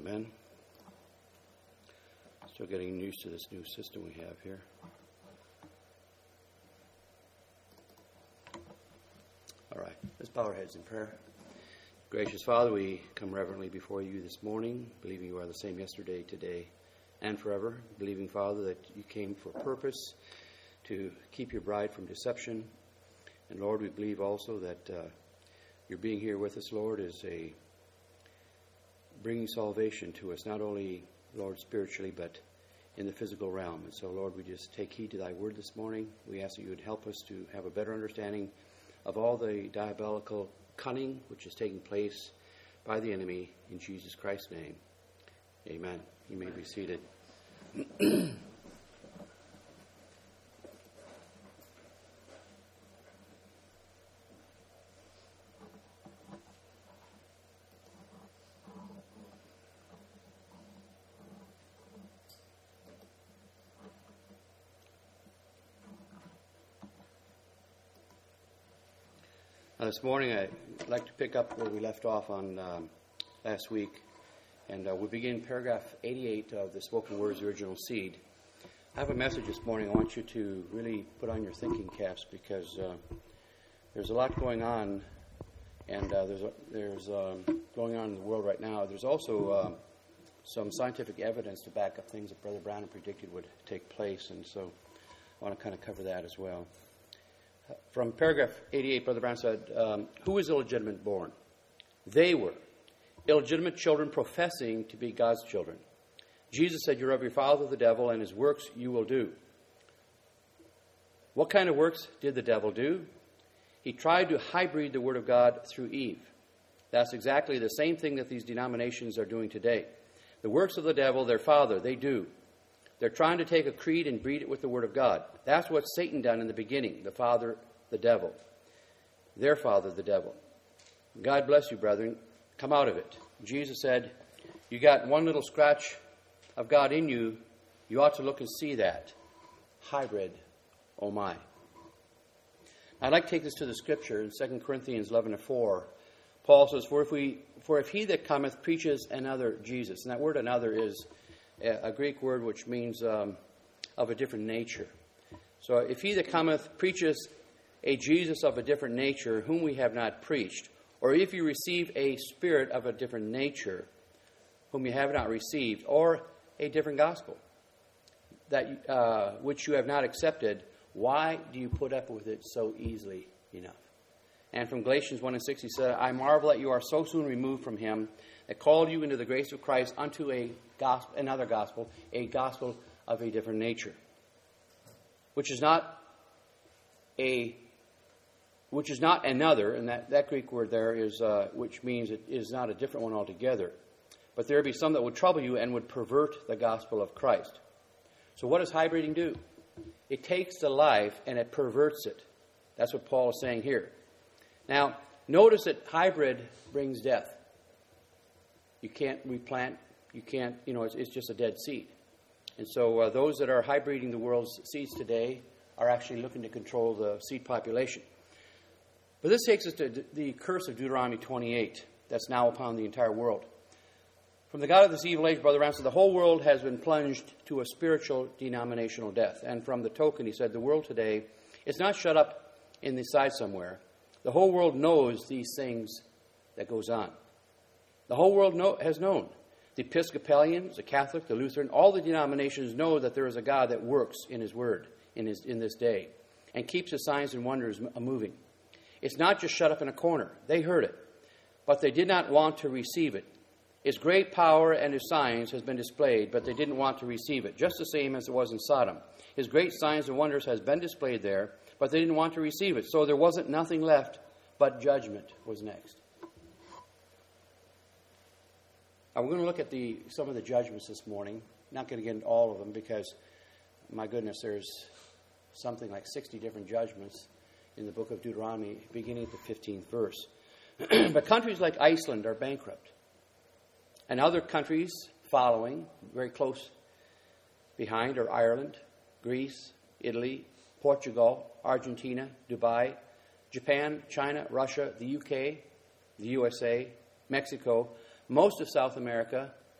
Amen. Still getting used to this new system we have here. All right, let's bow our heads in prayer. Gracious Father, we come reverently before you this morning, believing you are the same yesterday, today, and forever. Believing, Father, that you came for a purpose to keep your bride from deception. And Lord, we believe also that your being here with us, Lord, is bringing salvation to us, not only, Lord, spiritually, but in the physical realm. And so, Lord, we just take heed to thy word this morning. We ask that you would help us to have a better understanding of all the diabolical cunning which is taking place by the enemy, in Jesus Christ's name. Amen. You may be seated. This morning, I'd like to pick up where we left off on last week, and we begin paragraph 88 of the Spoken Words Original Seed. I have a message this morning I want you to really put on your thinking caps, because there's a lot going on, and there's going on in the world right now. There's also some scientific evidence to back up things that Brother Branham predicted would take place, and so I want to kind of cover that as well. From paragraph 88, Brother Brown said, who is illegitimate born? They were illegitimate children professing to be God's children. Jesus said, you're of your father the devil, and his works you will do. What kind of works did the devil do? He tried to hybrid the word of God through Eve. That's exactly the same thing that these denominations are doing today. The works of the devil, their father, they do. They're trying to take a creed and breed it with the Word of God. That's what Satan done in the beginning, the father, the devil. Their father, the devil. God bless you, brethren. Come out of it. Jesus said, you got one little scratch of God in you. You ought to look and see that. Hybrid, oh my. I'd like to take this to the Scripture in 2 Corinthians 11:4. Paul says, For if he that cometh preaches another Jesus. And that word another is a Greek word which means of a different nature. So if he that cometh preaches a Jesus of a different nature, whom we have not preached, or if you receive a spirit of a different nature, whom you have not received, or a different gospel, that which you have not accepted, why do you put up with it so easily enough? And from Galatians 1:6, he said, I marvel that you are so soon removed from him that called you into the grace of Christ unto another gospel, a gospel of a different nature, which is not another, and that Greek word there is, which means it is not a different one altogether. But there be some that would trouble you and would pervert the gospel of Christ. So what does hybriding do? It takes the life and it perverts it. That's what Paul is saying here. Now, notice that hybrid brings death. You can't replant. You can't, it's just a dead seed. And so those that are hybriding the world's seeds today are actually looking to control the seed population. But this takes us to the curse of Deuteronomy 28 that's now upon the entire world. From the God of this evil age, Brother Brown said, the whole world has been plunged to a spiritual denominational death. And from the token, he said, the world today is not shut up in the side somewhere. The whole world knows these things that goes on. The whole world has known. The Episcopalians, the Catholic, the Lutheran, all the denominations know that there is a God that works in his word in this day and keeps his signs and wonders moving. It's not just shut up in a corner. They heard it, but they did not want to receive it. His great power and his signs has been displayed, but they didn't want to receive it, just the same as it was in Sodom. His great signs and wonders has been displayed there, but they didn't want to receive it. So there wasn't nothing left but judgment was next. Now, we're going to look at some of the judgments this morning. Not going to get into all of them because, my goodness, there's something like 60 different judgments in the book of Deuteronomy, beginning at the 15th verse. But countries like Iceland are bankrupt. And other countries following, very close behind, are Ireland, Greece, Italy, Portugal, Argentina, Dubai, Japan, China, Russia, the UK, the USA, Mexico, most of South America,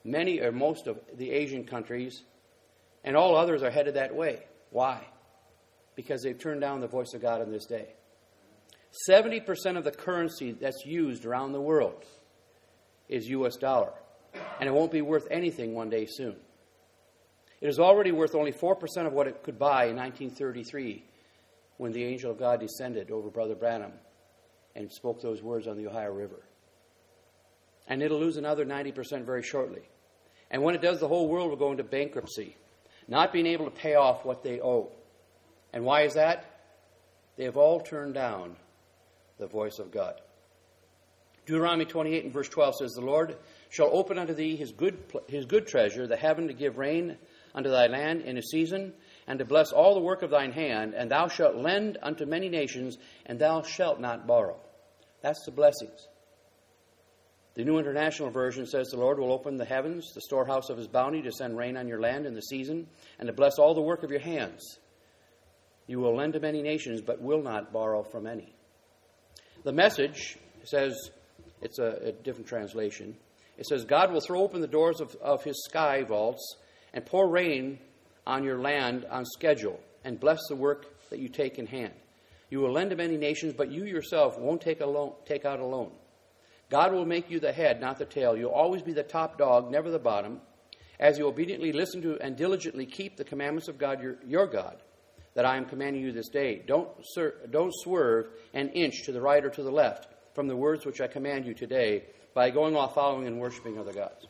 many or most of the Asian countries, and all others are headed that way. Why? Because they've turned down the voice of God in this day. 70% of the currency that's used around the world is U.S. dollar. And it won't be worth anything one day soon. It is already worth only 4% of what it could buy in 1933 when the angel of God descended over Brother Branham and spoke those words on the Ohio River. And it'll lose another 90% very shortly. And when it does, the whole world will go into bankruptcy, not being able to pay off what they owe. And why is that? They have all turned down the voice of God. Deuteronomy 28 and verse 12 says, "The Lord shall open unto thee his good treasure, the heaven to give rain unto thy land in a season, and to bless all the work of thine hand, and thou shalt lend unto many nations, and thou shalt not borrow." That's the blessings. The New International Version says, "The Lord will open the heavens, the storehouse of his bounty, to send rain on your land in the season, and to bless all the work of your hands. You will lend to many nations, but will not borrow from any." The Message says, it's a different translation, it says, "God will throw open the doors of his sky vaults and pour rain on your land on schedule, and bless the work that you take in hand. You will lend to many nations, but you yourself won't take out a loan. God will make you the head, not the tail. You'll always be the top dog, never the bottom, as you obediently listen to and diligently keep the commandments of God, your God, that I am commanding you this day. Don't swerve an inch to the right or to the left from the words which I command you today by going off following and worshiping other gods."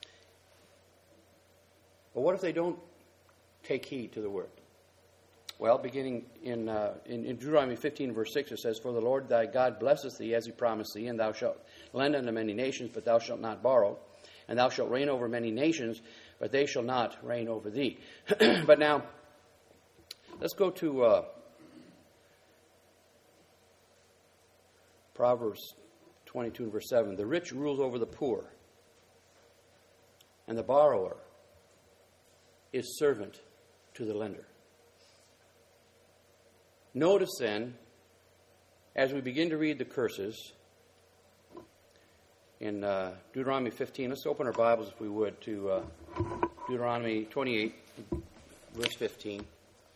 But what if they don't take heed to the word? Well, beginning in Deuteronomy 15, verse 6, it says, "For the Lord thy God blesseth thee as he promised thee, and thou shalt lend unto many nations, but thou shalt not borrow. And thou shalt reign over many nations, but they shall not reign over thee." But now, let's go to Proverbs 22 and verse 7. "The rich rules over the poor, and the borrower is servant to the lender." Notice then, as we begin to read the curses in Deuteronomy 15, let's open our Bibles, if we would, to Deuteronomy 28, verse 15.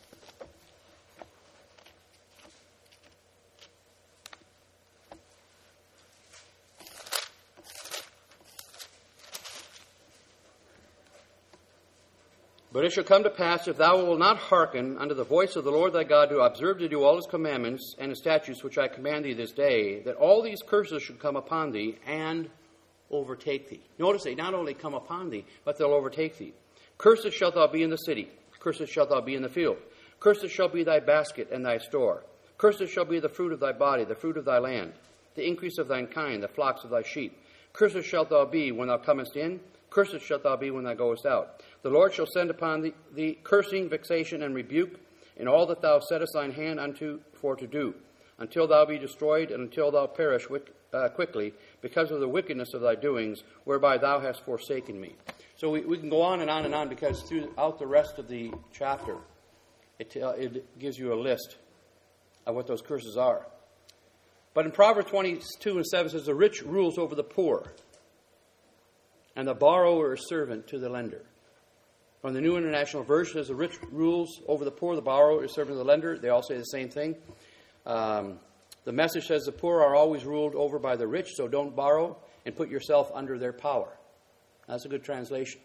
"But it shall come to pass, if thou wilt not hearken unto the voice of the Lord thy God, to observe to do all his commandments and his statutes which I command thee this day, that all these curses should come upon thee and overtake thee." Notice they not only come upon thee, but they'll overtake thee. "Cursed shalt thou be in the city, cursed shalt thou be in the field. Cursed shall be thy basket and thy store. Cursed shall be the fruit of thy body, the fruit of thy land, the increase of thine kind, the flocks of thy sheep. Cursed shalt thou be when thou comest in, cursed shalt thou be when thou goest out. The Lord shall send upon thee cursing, vexation, and rebuke in all that thou settest thine hand unto for to do, until thou be destroyed, and until thou perish quickly, because of the wickedness of thy doings, whereby thou hast forsaken me." So we can go on and on and on, because throughout the rest of the chapter, it gives you a list of what those curses are. But in Proverbs 22 and 7 it says, "The rich rules over the poor, and the borrower is servant to the lender." From the New International Version, it says, "The rich rules over the poor, the borrower is servant to the lender." They all say the same thing. The Message says, "The poor are always ruled over by the rich, so don't borrow and put yourself under their power." That's a good translation.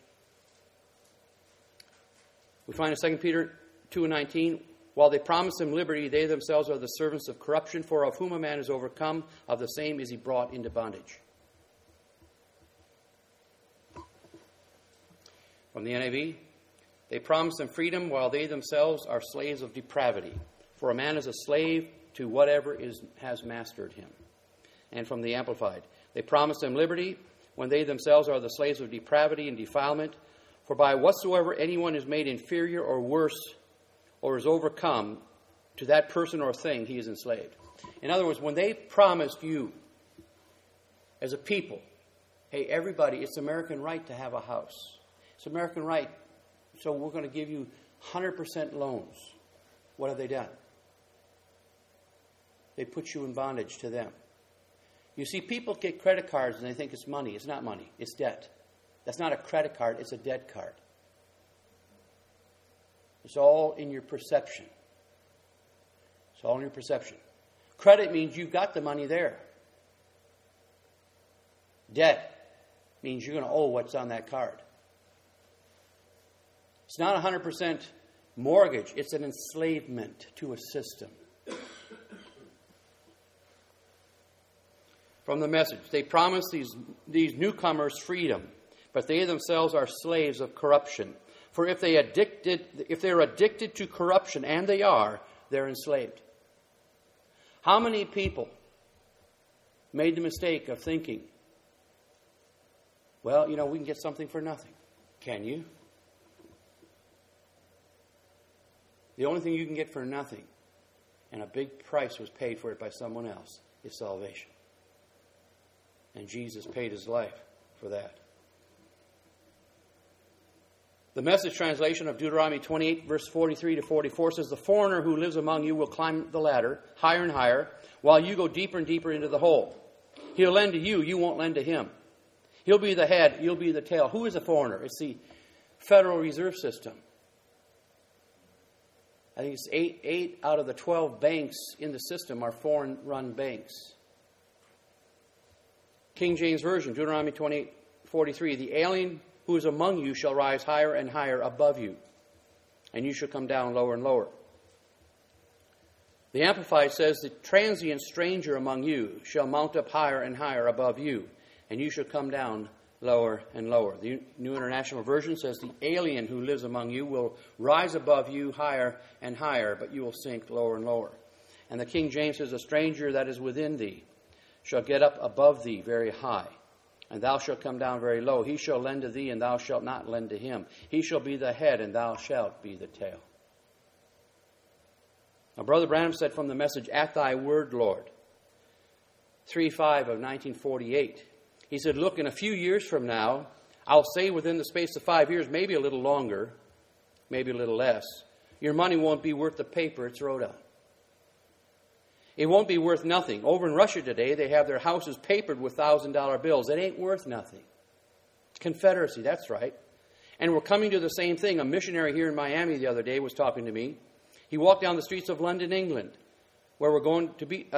We find in 2 Peter 2 and 19, "While they promise them liberty, they themselves are the servants of corruption, for of whom a man is overcome, of the same is he brought into bondage." From the NIV, "They promise them freedom while they themselves are slaves of depravity. For a man is a slave to whatever has mastered him." And from the Amplified, "They promise them liberty when they themselves are the slaves of depravity and defilement. For by whatsoever anyone is made inferior or worse or is overcome, to that person or thing he is enslaved." In other words, when they promised you as a people, "Hey, everybody, it's American right to have a house. It's American right, so we're going to give you 100% loans." What have they done? They put you in bondage to them. You see, people get credit cards and they think it's money. It's not money. It's debt. That's not a credit card, it's a debt card. It's all in your perception. It's all in your perception. Credit means you've got the money there. Debt means you're going to owe what's on that card. It's not 100% mortgage. It's an enslavement to a system. From the Message, they promise these newcomers freedom, but they themselves are slaves of corruption. For if they're addicted to corruption, and they are, they're enslaved. How many people made the mistake of thinking, well, we can get something for nothing. Can you? The only thing you can get for nothing, and a big price was paid for it by someone else, is salvation. And Jesus paid his life for that. The Message translation of Deuteronomy 28, verse 43 to 44 says, the foreigner who lives among you will climb the ladder higher and higher, while you go deeper and deeper into the hole. He'll lend to you, you won't lend to him. He'll be the head, you'll be the tail. Who is a foreigner? It's the Federal Reserve System. I think it's 8 out of the 12 banks in the system are foreign-run banks. King James Version, Deuteronomy 28:43, the alien who is among you shall rise higher and higher above you, and you shall come down lower and lower. The Amplified says, the transient stranger among you shall mount up higher and higher above you, and you shall come down lower and lower. The New International Version says, the alien who lives among you will rise above you higher and higher, but you will sink lower and lower. And the King James says, a stranger that is within thee shall get up above thee very high, and thou shalt come down very low. He shall lend to thee, and thou shalt not lend to him. He shall be the head, and thou shalt be the tail. Now, Brother Branham said from the Message, at thy word, Lord, 3:5 of 1948. He said, look, in a few years from now, I'll say within the space of 5 years, maybe a little longer, maybe a little less, your money won't be worth the paper it's wrote on. It won't be worth nothing. Over in Russia today, they have their houses papered with $1,000 bills. It ain't worth nothing. It's Confederacy, that's right. And we're coming to the same thing. A missionary here in Miami the other day was talking to me. He walked down the streets of London, England, where we're going to be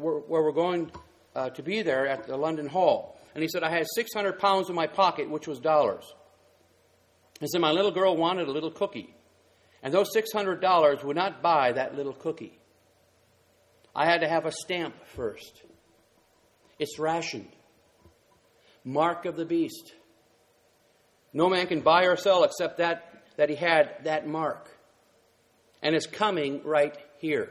there at the London Hall. And he said, I had 600 pounds in my pocket, which was dollars. He said, my little girl wanted a little cookie. And those $600 would not buy that little cookie. I had to have a stamp first. It's rationed. Mark of the beast. No man can buy or sell except that he had that mark. And it's coming right here.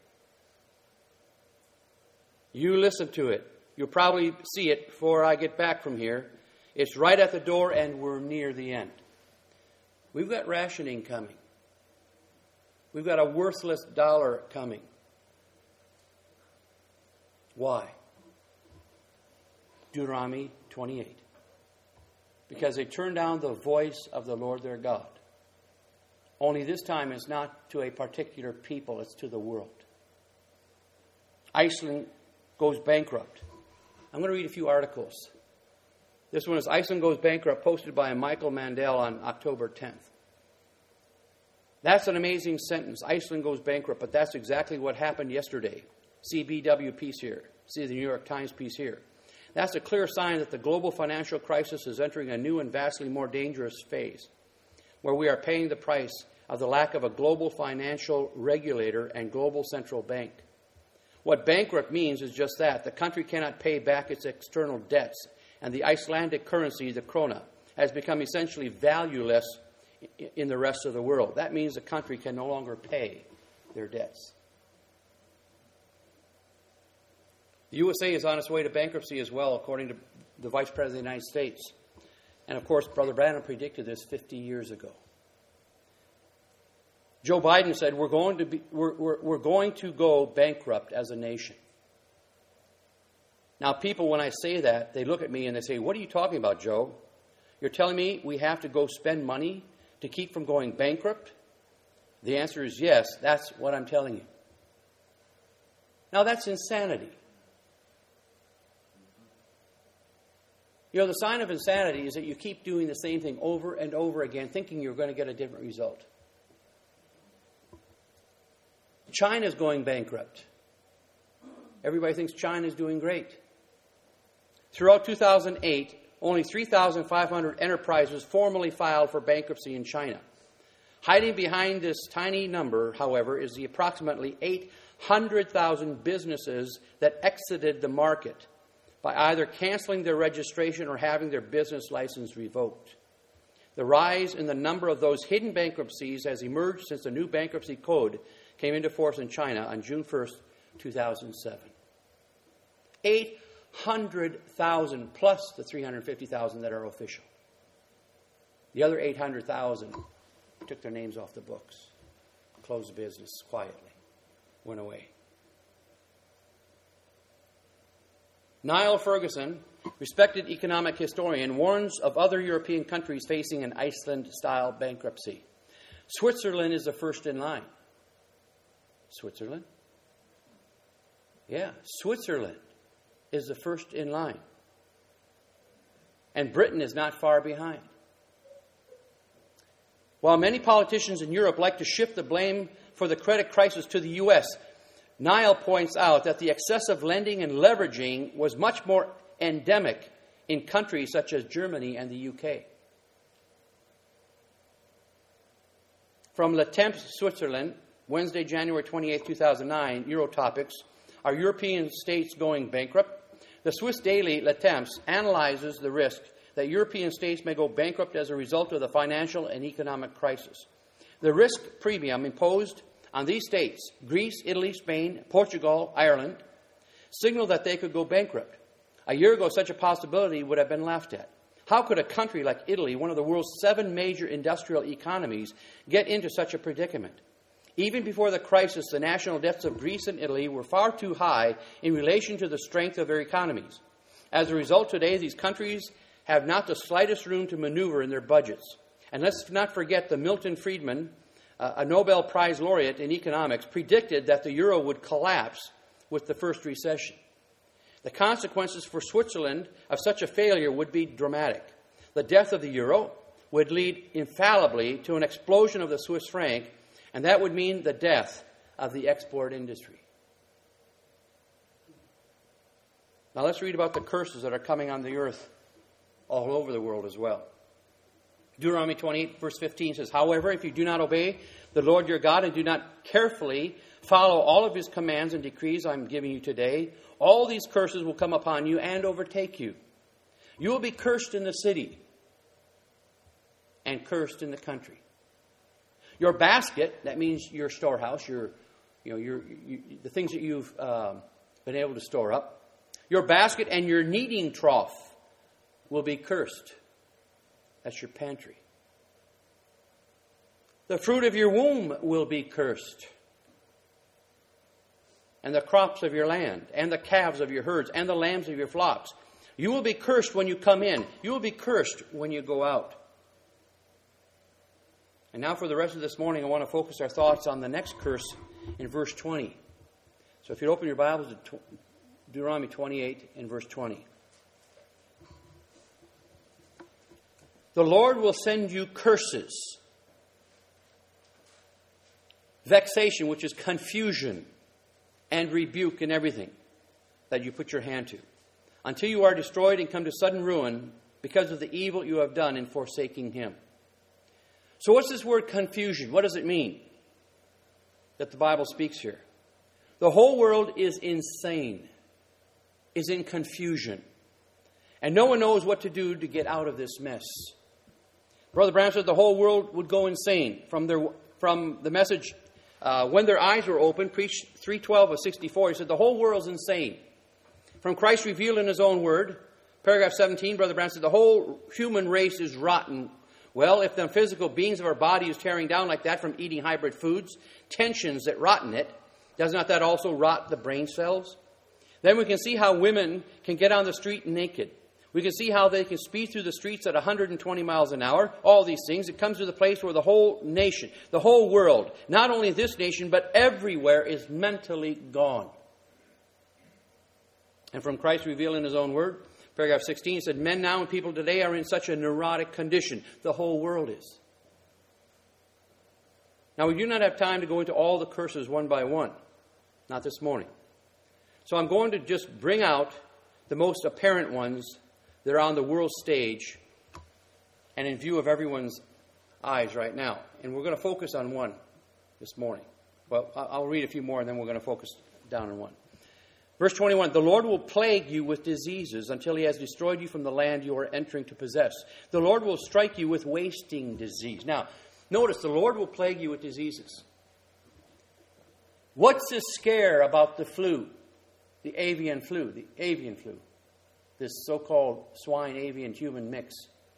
You listen to it. You'll probably see it before I get back from here. It's right at the door, and we're near the end. We've got rationing coming. We've got a worthless dollar coming. Why? Deuteronomy 28. Because they turned down the voice of the Lord their God. Only this time it's not to a particular people, it's to the world. Iceland goes bankrupt. I'm going to read a few articles. This one is Iceland Goes Bankrupt, posted by Michael Mandel on October 10th. That's an amazing sentence. Iceland goes bankrupt, but that's exactly what happened yesterday. CBW piece here. See the New York Times piece here. That's a clear sign that the global financial crisis is entering a new and vastly more dangerous phase, where we are paying the price of the lack of a global financial regulator and global central bank. What bankrupt means is just that. The country cannot pay back its external debts, and the Icelandic currency, the krona, has become essentially valueless in the rest of the world. That means the country can no longer pay their debts. The USA is on its way to bankruptcy as well, according to the Vice President of the United States. And of course, Brother Branham predicted this 50 years ago. Joe Biden said, we're going to go bankrupt as a nation. Now, people, when I say that, they look at me and they say, what are you talking about, Joe? You're telling me we have to go spend money to keep from going bankrupt? The answer is yes, that's what I'm telling you. Now, that's insanity. You know, the sign of insanity is that you keep doing the same thing over and over again, thinking you're going to get a different result. China's going bankrupt. Everybody thinks China's doing great. Throughout 2008, only 3,500 enterprises formally filed for bankruptcy in China. Hiding behind this tiny number, however, is the approximately 800,000 businesses that exited the market by either canceling their registration or having their business license revoked. The rise in the number of those hidden bankruptcies has emerged since the new bankruptcy code came into force in China on June 1st, 2007. 800,000 plus the 350,000 that are official. The other 800,000 took their names off the books, closed the business quietly, went away. Niall Ferguson, respected economic historian, warns of other European countries facing an Iceland-style bankruptcy. Switzerland is the first in line. Switzerland? Yeah, Switzerland is the first in line. And Britain is not far behind. While many politicians in Europe like to shift the blame for the credit crisis to the U.S., Niall points out that the excessive lending and leveraging was much more endemic in countries such as Germany and the UK. From Le Temps, Switzerland, Wednesday, January 28, 2009, Eurotopics, Are European States Going Bankrupt? The Swiss daily Le Temps analyzes the risk that European states may go bankrupt as a result of the financial and economic crisis. The risk premium imposed on these states, Greece, Italy, Spain, Portugal, Ireland, signaled that they could go bankrupt. A year ago, such a possibility would have been laughed at. How could a country like Italy, one of the world's 7 major industrial economies, get into such a predicament? Even before the crisis, the national debts of Greece and Italy were far too high in relation to the strength of their economies. As a result, today, these countries have not the slightest room to maneuver in their budgets. And let's not forget that Milton Friedman, a Nobel Prize laureate in economics, predicted that the euro would collapse with the first recession. The consequences for Switzerland of such a failure would be dramatic. The death of the euro would lead infallibly to an explosion of the Swiss franc, and that would mean the death of the export industry. Now let's read about the curses that are coming on the earth all over the world as well. Deuteronomy 28, verse 15 says, However, if you do not obey the Lord your God and do not carefully follow all of his commands and decrees I'm giving you today, all these curses will come upon you and overtake you. You will be cursed in the city and cursed in the country. Your basket, that means your storehouse, the things that you've been able to store up, your basket and your kneading trough will be cursed. That's your pantry. The fruit of your womb will be cursed. And the crops of your land, and the calves of your herds, and the lambs of your flocks. You will be cursed when you come in. You will be cursed when you go out. And now for the rest of this morning, I want to focus our thoughts on the next curse in verse 20. So if you open your Bibles to Deuteronomy 28 and verse 20. The Lord will send you curses. Vexation, which is confusion and rebuke in everything that you put your hand to, until you are destroyed and come to sudden ruin because of the evil you have done in forsaking him. So what's this word confusion? What does it mean that the Bible speaks here? The whole world is insane, is in confusion. And no one knows what to do to get out of this mess. Brother Branham said the whole world would go insane. From the message, When Their Eyes Were Open, preached 312 of 64, he said the whole world's insane. From Christ revealed in his own word, paragraph 17, Brother Branham said the whole human race is rotten. Well, if the physical beings of our body is tearing down like that from eating hybrid foods, tensions that rotten it, does not that also rot the brain cells? Then we can see how women can get on the street naked. We can see how they can speed through the streets at 120 miles an hour. All these things. It comes to the place where the whole nation, the whole world, not only this nation, but everywhere is mentally gone. And from Christ revealed in his own word, Paragraph 16 said, men now and people today are in such a neurotic condition. The whole world is. Now, we do not have time to go into all the curses one by one. Not this morning. So I'm going to just bring out the most apparent ones that are on the world stage and in view of everyone's eyes right now. And we're going to focus on one this morning. Well, I'll read a few more and then we're going to focus down on one. Verse 21, the Lord will plague you with diseases until he has destroyed you from the land you are entering to possess. The Lord will strike you with wasting disease. Now, notice, the Lord will plague you with diseases. What's the scare about the flu? The avian flu. This so-called swine-avian human mix.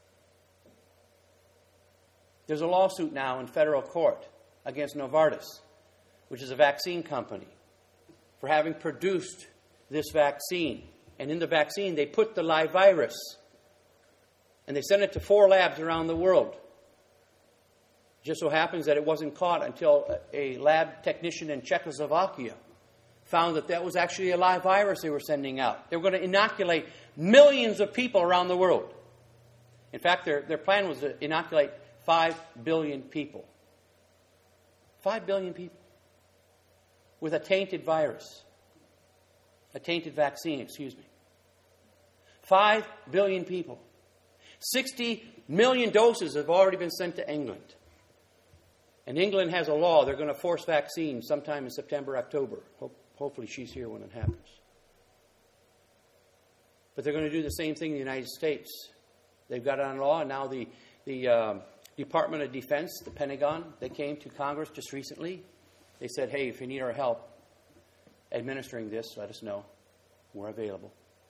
There's a lawsuit now in federal court against Novartis, which is a vaccine company, for having produced this vaccine. And in the vaccine, they put the live virus. And they sent it to 4 labs around the world. It just so happens that it wasn't caught until a lab technician in Czechoslovakia found that that was actually a live virus they were sending out. They were going to inoculate millions of people around the world. In fact, their plan was to inoculate 5 billion people. 5 billion people with a tainted virus. A tainted vaccine, excuse me. 5 billion people. 60 million doses have already been sent to England. And England has a law. They're going to force vaccines sometime in September, October. Hopefully she's here when it happens. But they're going to do the same thing in the United States. They've got it on law, and now the Department of Defense, the Pentagon, they came to Congress just recently. They said, hey, if you need our help administering this, let us know. We're available.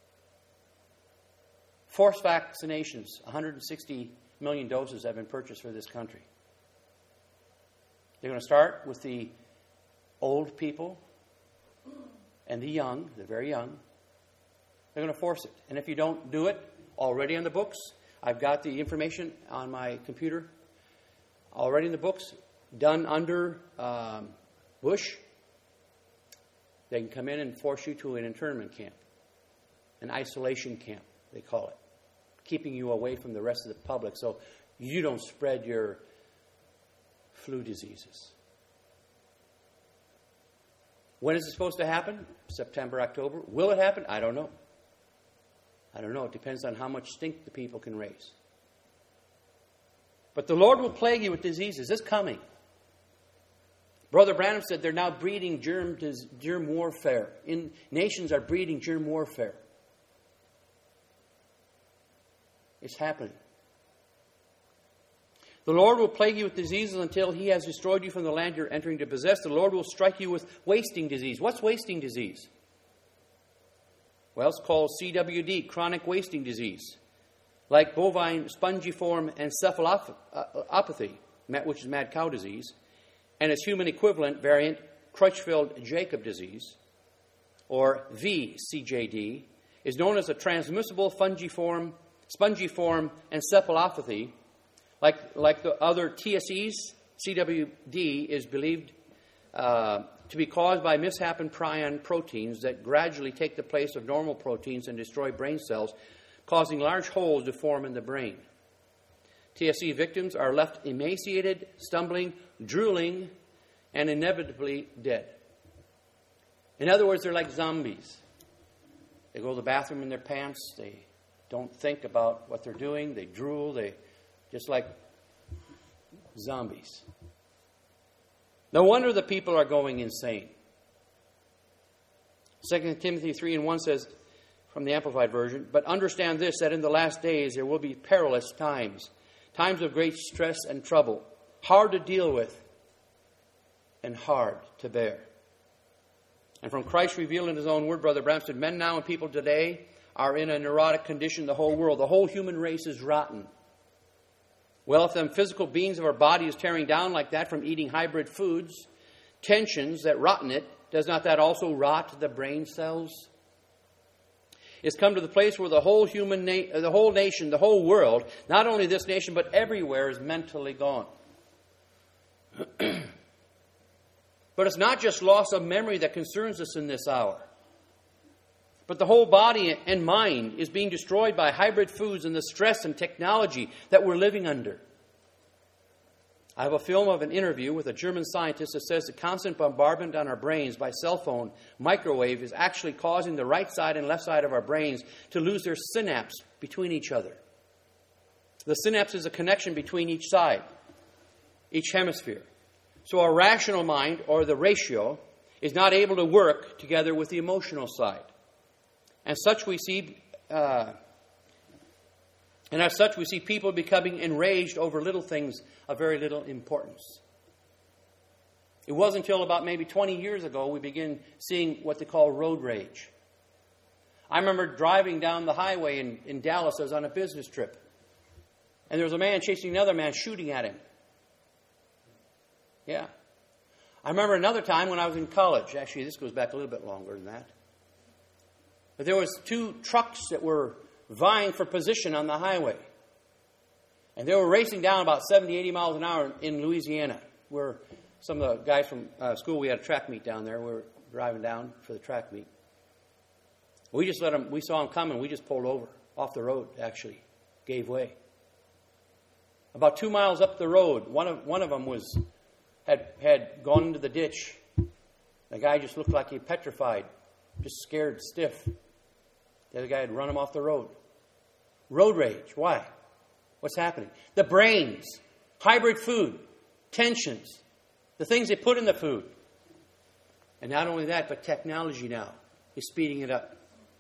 Forced vaccinations, 160 million doses have been purchased for this country. They're going to start with the old people and the young, the very young. They're going to force it. And if you don't do it, already in the books, I've got the information on my computer, already in the books, done under Bush. They can come in and force you to an internment camp, an isolation camp, they call it, keeping you away from the rest of the public so you don't spread your flu diseases. When is it supposed to happen? September, October. Will it happen? I don't know. It depends on how much stink the people can raise. But the Lord will plague you with diseases. It's coming. Brother Branham said they're now breeding germ warfare. Nations are breeding germ warfare. It's happening. The Lord will plague you with diseases until he has destroyed you from the land you're entering to possess. The Lord will strike you with wasting disease. What's wasting disease? Well, it's called CWD, chronic wasting disease, like bovine spongiform encephalopathy, which is mad cow disease, and its human equivalent variant, Crutchfield-Jacob disease, or VCJD, is known as a transmissible spongiform encephalopathy. Like the other TSEs, CWD is believed to be caused by mishapen prion proteins that gradually take the place of normal proteins and destroy brain cells, causing large holes to form in the brain. TSE victims are left emaciated, stumbling, drooling, and inevitably dead. In other words, they're like zombies. They go to the bathroom in their pants. They don't think about what they're doing. They drool. They just like zombies. No wonder the people are going insane. 2 Timothy 3:1 says, from the Amplified Version, but understand this, that in the last days there will be perilous times, times of great stress and trouble, hard to deal with and hard to bear. And from Christ revealed in his own word, Brother Branham said, men now and people today are in a neurotic condition, the whole world. The whole human race is rotten. Well, if them physical beings of our body is tearing down like that from eating hybrid foods, tensions that rotten it, does not that also rot the brain cells? It's come to the place where the whole nation, the whole world, not only this nation but everywhere, is mentally gone. But it's not just loss of memory that concerns us in this hour. But the whole body and mind is being destroyed by hybrid foods and the stress and technology that we're living under. I have a film of an interview with a German scientist that says the constant bombardment on our brains by cell phone microwave is actually causing the right side and left side of our brains to lose their synapse between each other. The synapse is a connection between each side, each hemisphere. So our rational mind, or the ratio, is not able to work together with the emotional side. And as such, we see people becoming enraged over little things of very little importance. It wasn't until about maybe 20 years ago we began seeing what they call road rage. I remember driving down the highway in Dallas. I was on a business trip. And there was a man chasing another man, shooting at him. Yeah. I remember another time when I was in college. Actually, this goes back a little bit longer than that. But there was 2 trucks that were vying for position on the highway. And they were racing down about 70, 80 miles an hour in Louisiana, where some of the guys from school, we had a track meet down there. We were driving down for the track meet. We just we saw them coming. We just pulled over off the road, actually. Gave way. About 2 miles up the road, one of them had gone into the ditch. The guy just looked like he petrified, just scared stiff. The other guy had run him off the road. Road rage. Why? What's happening? The brains, hybrid food, tensions, the things they put in the food. And not only that, but technology now is speeding it up.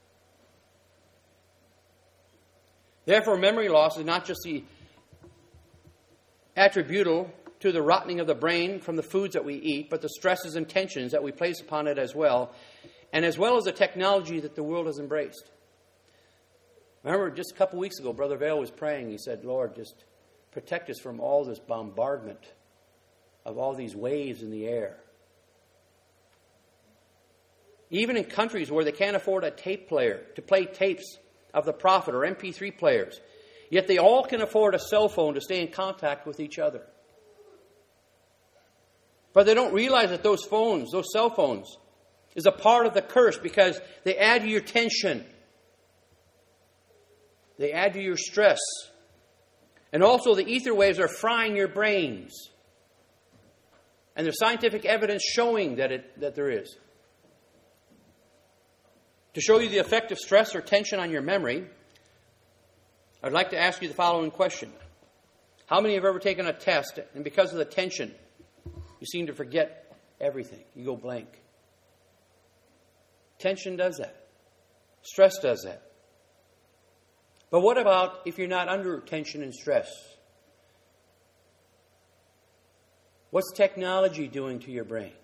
Therefore, memory loss is not just the attributable to the rotting of the brain from the foods that we eat, but the stresses and tensions that we place upon it as well, and as well as the technology that the world has embraced. Remember, just a couple weeks ago, Brother Vail was praying. He said, Lord, just protect us from all this bombardment of all these waves in the air. Even in countries where they can't afford a tape player to play tapes of the prophet or MP3 players, yet they all can afford a cell phone to stay in contact with each other. But they don't realize that those cell phones, is a part of the curse because they add to your tension. They add to your stress. And also the ether waves are frying your brains. And there's scientific evidence showing that there is. To show you the effect of stress or tension on your memory, I'd like to ask you the following question. How many have ever taken a test and because of the tension, you seem to forget everything? You go blank. Tension does that. Stress does that. But what about if you're not under tension and stress? What's technology doing to your brain?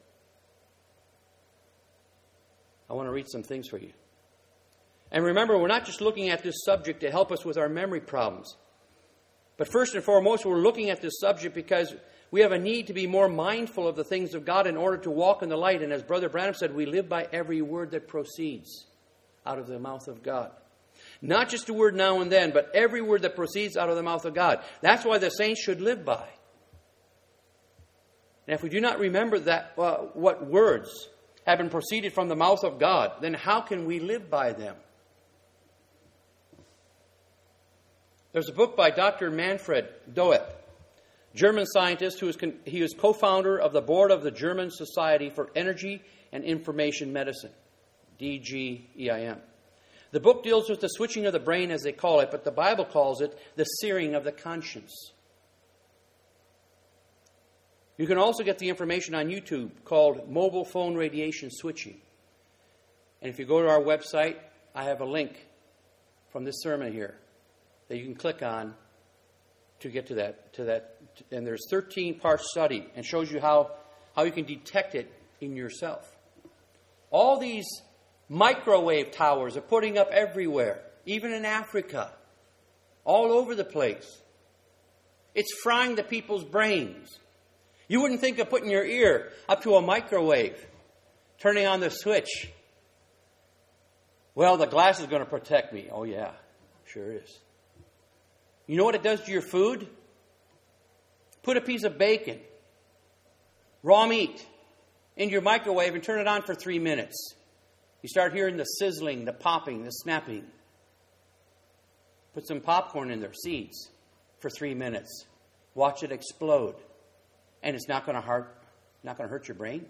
I want to read some things for you. And remember, we're not just looking at this subject to help us with our memory problems. But first and foremost, we're looking at this subject because we have a need to be more mindful of the things of God in order to walk in the light. And as Brother Branham said, we live by every word that proceeds out of the mouth of God. Not just a word now and then, but every word that proceeds out of the mouth of God. That's why the saints should live by. And if we do not remember that what words have been proceeded from the mouth of God, then how can we live by them? There's a book by Dr. Manfred Doep, German scientist he was co-founder of the board of the German Society for Energy and Information Medicine, DGEIM. The book deals with the switching of the brain, as they call it, but the Bible calls it the searing of the conscience. You can also get the information on YouTube called mobile phone radiation switching. And if you go to our website, I have a link from this sermon here that you can click on to get to that. And there's 13-part study and shows you how you can detect it in yourself. All these microwave towers are putting up everywhere, even in Africa, all over the place. It's frying the people's brains. You wouldn't think of putting your ear up to a microwave, turning on the switch. Well, the glass is going to protect me. Oh, yeah, sure is. You know what it does to your food? Put a piece of bacon, raw meat, in your microwave and turn it on for 3 minutes. You start hearing the sizzling, the popping, the snapping. Put some popcorn in there, seeds, for 3 minutes. Watch it explode. And it's not going to hurt your brain.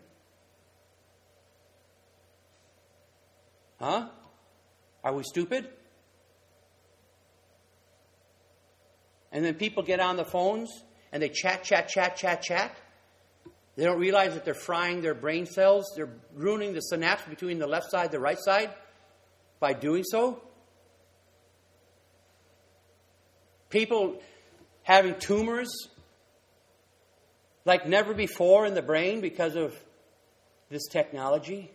Huh? Are we stupid? And then people get on the phones and they chat. They don't realize that they're frying their brain cells. They're ruining the synapse between the left side and the right side by doing so. People having tumors like never before in the brain because of this technology.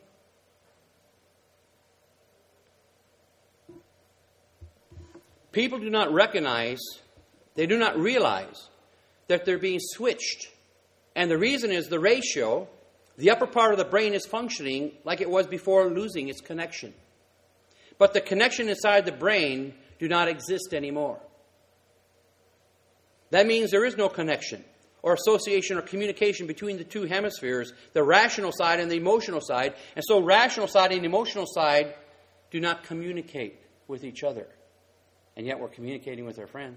People do not recognize, they do not realize that they're being switched. And the reason is the ratio, the upper part of the brain is functioning like it was before losing its connection. But the connection inside the brain do not exist anymore. That means there is no connection or association or communication between the two hemispheres, the rational side and the emotional side. And so rational side and emotional side do not communicate with each other. And yet we're communicating with our friends.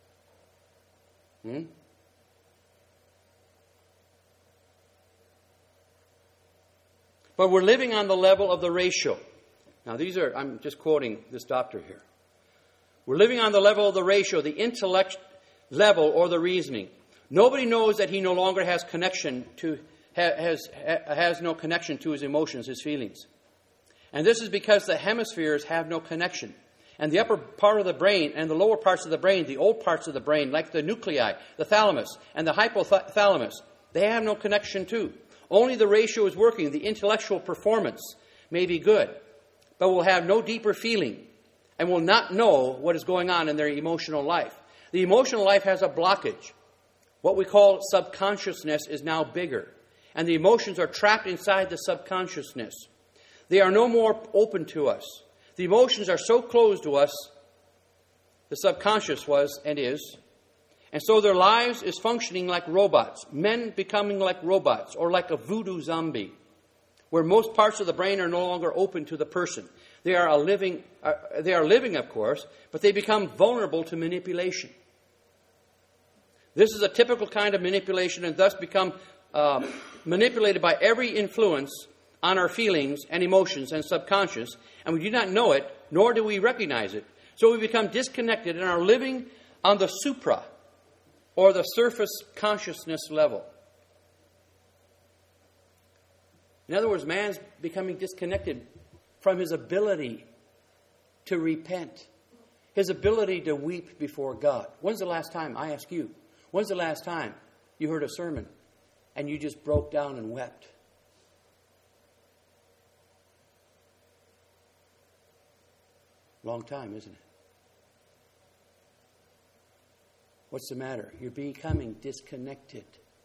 But we're living on the level of the ratio. Now I'm just quoting this doctor here. We're living on the level of the ratio, the intellect level or the reasoning. Nobody knows that he no longer has no connection to his emotions, his feelings. And this is because the hemispheres have no connection. And the upper part of the brain and the lower parts of the brain, the old parts of the brain, like the nuclei, the thalamus, and the hypothalamus, they have no connection too. Only the ratio is working. The intellectual performance may be good, but will have no deeper feeling and will not know what is going on in their emotional life. The emotional life has a blockage. What we call subconsciousness is now bigger, and the emotions are trapped inside the subconsciousness. They are no more open to us. The emotions are so closed to us, the subconscious was and is, and so their lives is functioning like robots, men becoming like robots, or like a voodoo zombie, where most parts of the brain are no longer open to the person. They are living, of course, but they become vulnerable to manipulation. This is a typical kind of manipulation and thus become manipulated by every influence on our feelings and emotions and subconscious, and we do not know it, nor do we recognize it. So we become disconnected and are living on the supra, or the surface consciousness level. In other words, man's becoming disconnected from his ability to repent, his ability to weep before God. When's the last time, I ask you, when's the last time you heard a sermon and you just broke down and wept? Long time, isn't it? What's the matter? You're becoming disconnected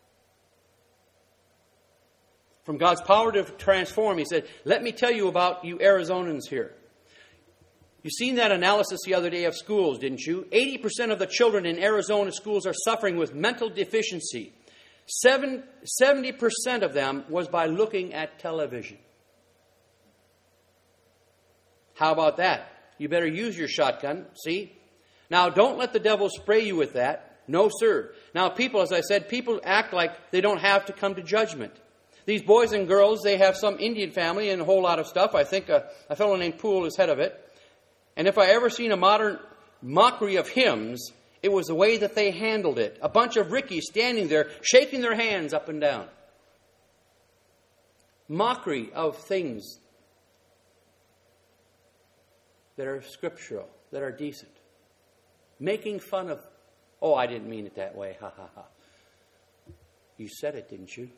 from God's power to transform. He said, let me tell you about you Arizonans here. You seen that analysis the other day of schools, didn't you? 80% of the children in Arizona schools are suffering with mental deficiency. 70% of them was by looking at television. How about that? You better use your shotgun, see? Now, don't let the devil spray you with that. No, sir. Now, people, as I said, people act like they don't have to come to judgment. These boys and girls, they have some Indian family and a whole lot of stuff. I think a fellow named Poole is head of it. And if I ever seen a modern mockery of hymns, it was the way that they handled it. A bunch of Rickies standing there, shaking their hands up and down. Mockery of things that are scriptural, that are decent. Making fun of, oh, I didn't mean it that way, ha ha ha. You said it, didn't you?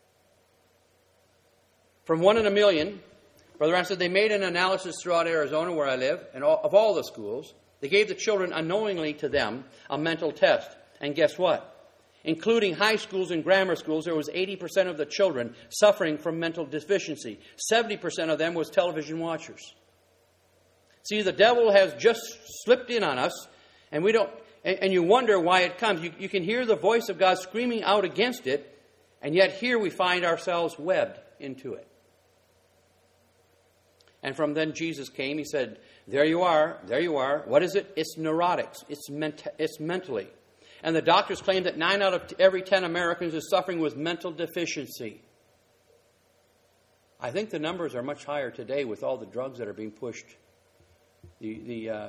From 1 in a million, Brother Rann said they made an analysis throughout Arizona where I live, and of all the schools. They gave the children unknowingly to them a mental test. And guess what? Including high schools and grammar schools, there was 80% of the children suffering from mental deficiency. 70% of them was television watchers. See, the devil has just slipped in on us, and we don't. And you wonder why it comes. You can hear the voice of God screaming out against it, and yet here we find ourselves webbed into it. And from then Jesus came. He said, there you are, there you are. What is it? It's neurotics. It's mentally. And the doctors claim that 9 out of every 10 Americans is suffering with mental deficiency. I think the numbers are much higher today with all the drugs that are being pushed. The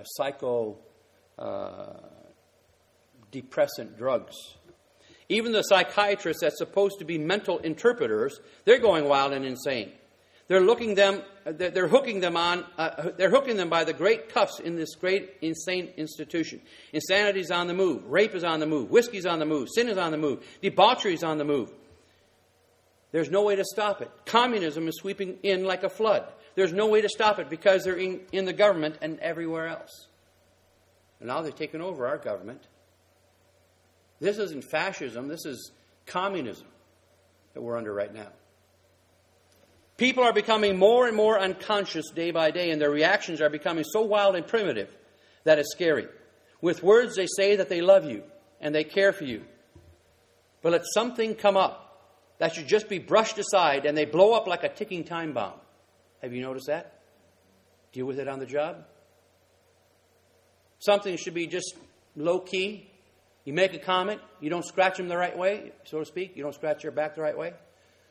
depressant drugs. Even the psychiatrists that's supposed to be mental interpreters, they're going wild and insane. They're hooking them by the great cuffs in this great insane institution. Insanity is on the move. Rape is on the move. Whiskey's on the move. Sin is on the move. Debauchery is on the move. There's no way to stop it. Communism is sweeping in like a flood. There's no way to stop it because they're in the government and everywhere else. And now they've taken over our government. This isn't fascism. This is communism that we're under right now. People are becoming more and more unconscious day by day, and their reactions are becoming so wild and primitive that it's scary. With words, they say that they love you and they care for you. But let something come up that should just be brushed aside, and they blow up like a ticking time bomb. Have you noticed that? Deal with it on the job. Something should be just low-key. You make a comment, you don't scratch them the right way, so to speak. You don't scratch your back the right way.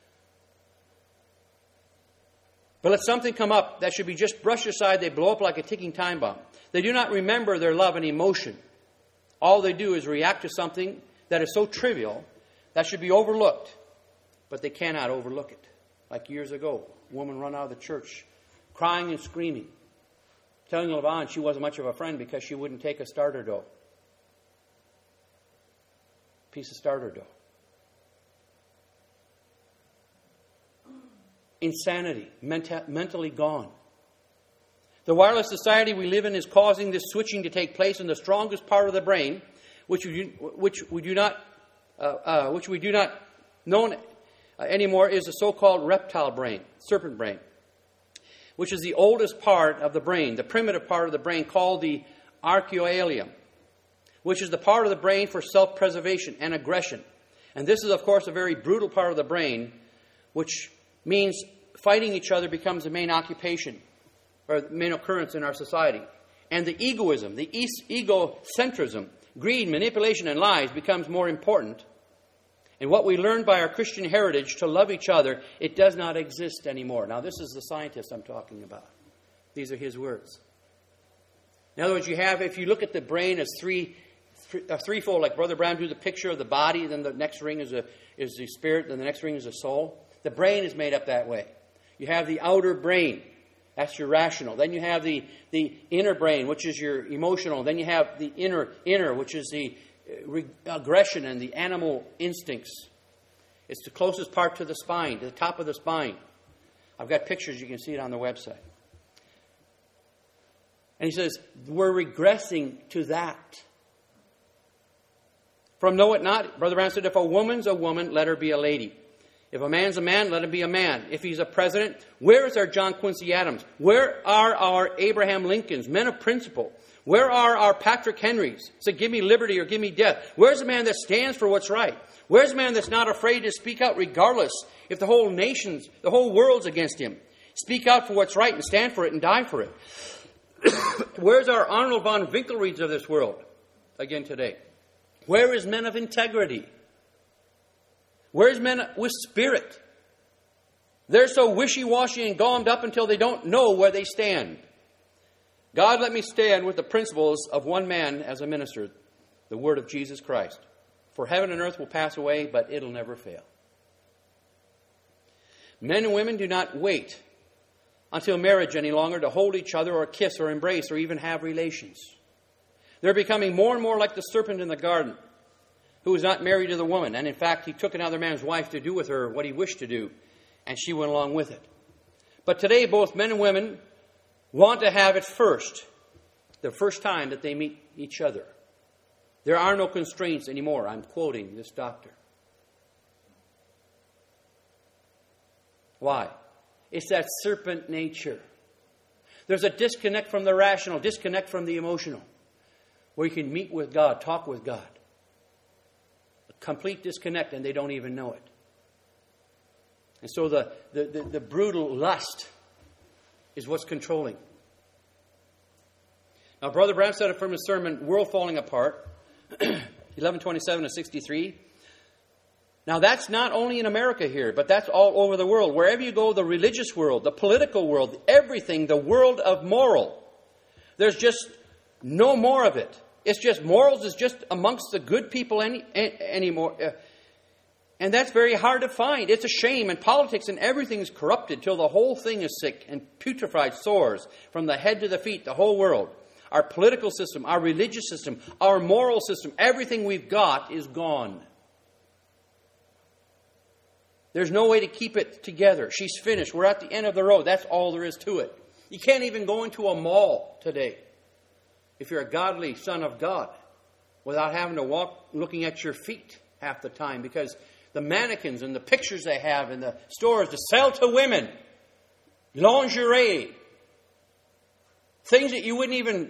But let something come up that should be just brushed aside. They blow up like a ticking time bomb. They do not remember their love and emotion. All they do is react to something that is so trivial that should be overlooked. But they cannot overlook it. Like years ago, a woman run out of the church, crying and screaming, telling Levon she wasn't much of a friend because she wouldn't take a starter dough. Piece of starter dough. Insanity, mentally gone. The wireless society we live in is causing this switching to take place in the strongest part of the brain, which we do not know anymore, is the so-called reptile brain, serpent brain, which is the oldest part of the brain, the primitive part of the brain called the archaeoleum, which is the part of the brain for self-preservation and aggression. And this is, of course, a very brutal part of the brain, which means fighting each other becomes the main occupation or the main occurrence in our society. And the egoism, the egocentrism, greed, manipulation, and lies becomes more important. And what we learned by our Christian heritage to love each other, it does not exist anymore. Now, this is the scientist I'm talking about. These are his words. In other words, if you look at the brain as threefold, like Brother Brown drew the picture of the body, then the next ring is the spirit, then the next ring is the soul. The brain is made up that way. You have the outer brain, that's your rational. Then you have the inner brain, which is your emotional. Then you have the inner, which is the aggression and the animal instincts. It's the closest part to the spine, to the top of the spine. I've got pictures, you can see it on the website. And he says, we're regressing to that. From know it not, Brother Brown said, if a woman's a woman, let her be a lady. If a man's a man, let him be a man. If he's a president, where is our John Quincy Adams? Where are our Abraham Lincolns, men of principle? Where are our Patrick Henrys? Say, give me liberty or give me death. Where's the man that stands for what's right? Where's the man that's not afraid to speak out regardless if the whole nation's, the whole world's against him? Speak out for what's right and stand for it and die for it. Where's our Arnold von Winkelrieds of this world again today? Where is men of integrity? Where's men with spirit? They're so wishy-washy and gommed up until they don't know where they stand. God, let me stand with the principles of one man as a minister, the word of Jesus Christ. For heaven and earth will pass away, but it'll never fail. Men and women do not wait until marriage any longer to hold each other or kiss or embrace or even have relations. They're becoming more and more like the serpent in the garden, who was not married to the woman. And in fact, he took another man's wife to do with her what he wished to do, and she went along with it. But today, both men and women want to have it first, the first time that they meet each other. There are no constraints anymore. I'm quoting this doctor. Why? It's that serpent nature. There's a disconnect from the rational, disconnect from the emotional, where you can meet with God, talk with God. A complete disconnect, and they don't even know it. And so the brutal lust is what's controlling. Now, Brother Branham said it from his sermon, World Falling Apart, 1127 to 63. Now, that's not only in America here, but that's all over the world. Wherever you go, the religious world, the political world, everything, the world of moral. There's just no more of it. It's just morals is just amongst the good people anymore. And that's very hard to find. It's a shame. And politics and everything is corrupted till the whole thing is sick and putrefied sores from the head to the feet, the whole world. Our political system, our religious system, our moral system, everything we've got is gone. There's no way to keep it together. She's finished. We're at the end of the road. That's all there is to it. You can't even go into a mall today if you're a godly son of God without having to walk looking at your feet half the time, because the mannequins and the pictures they have in the stores to sell to women, lingerie, things that you wouldn't even,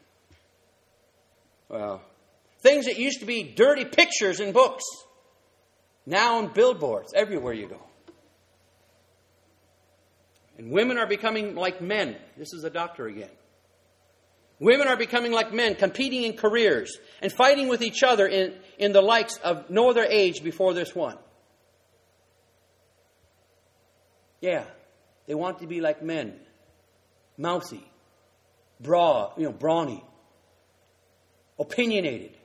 things that used to be dirty pictures in books, now on billboards everywhere you go. And women are becoming like men. This is the doctor again. Women are becoming like men, competing in careers and fighting with each other in the likes of no other age before this one. Yeah, they want to be like men. Mouthy, brawny, opinionated.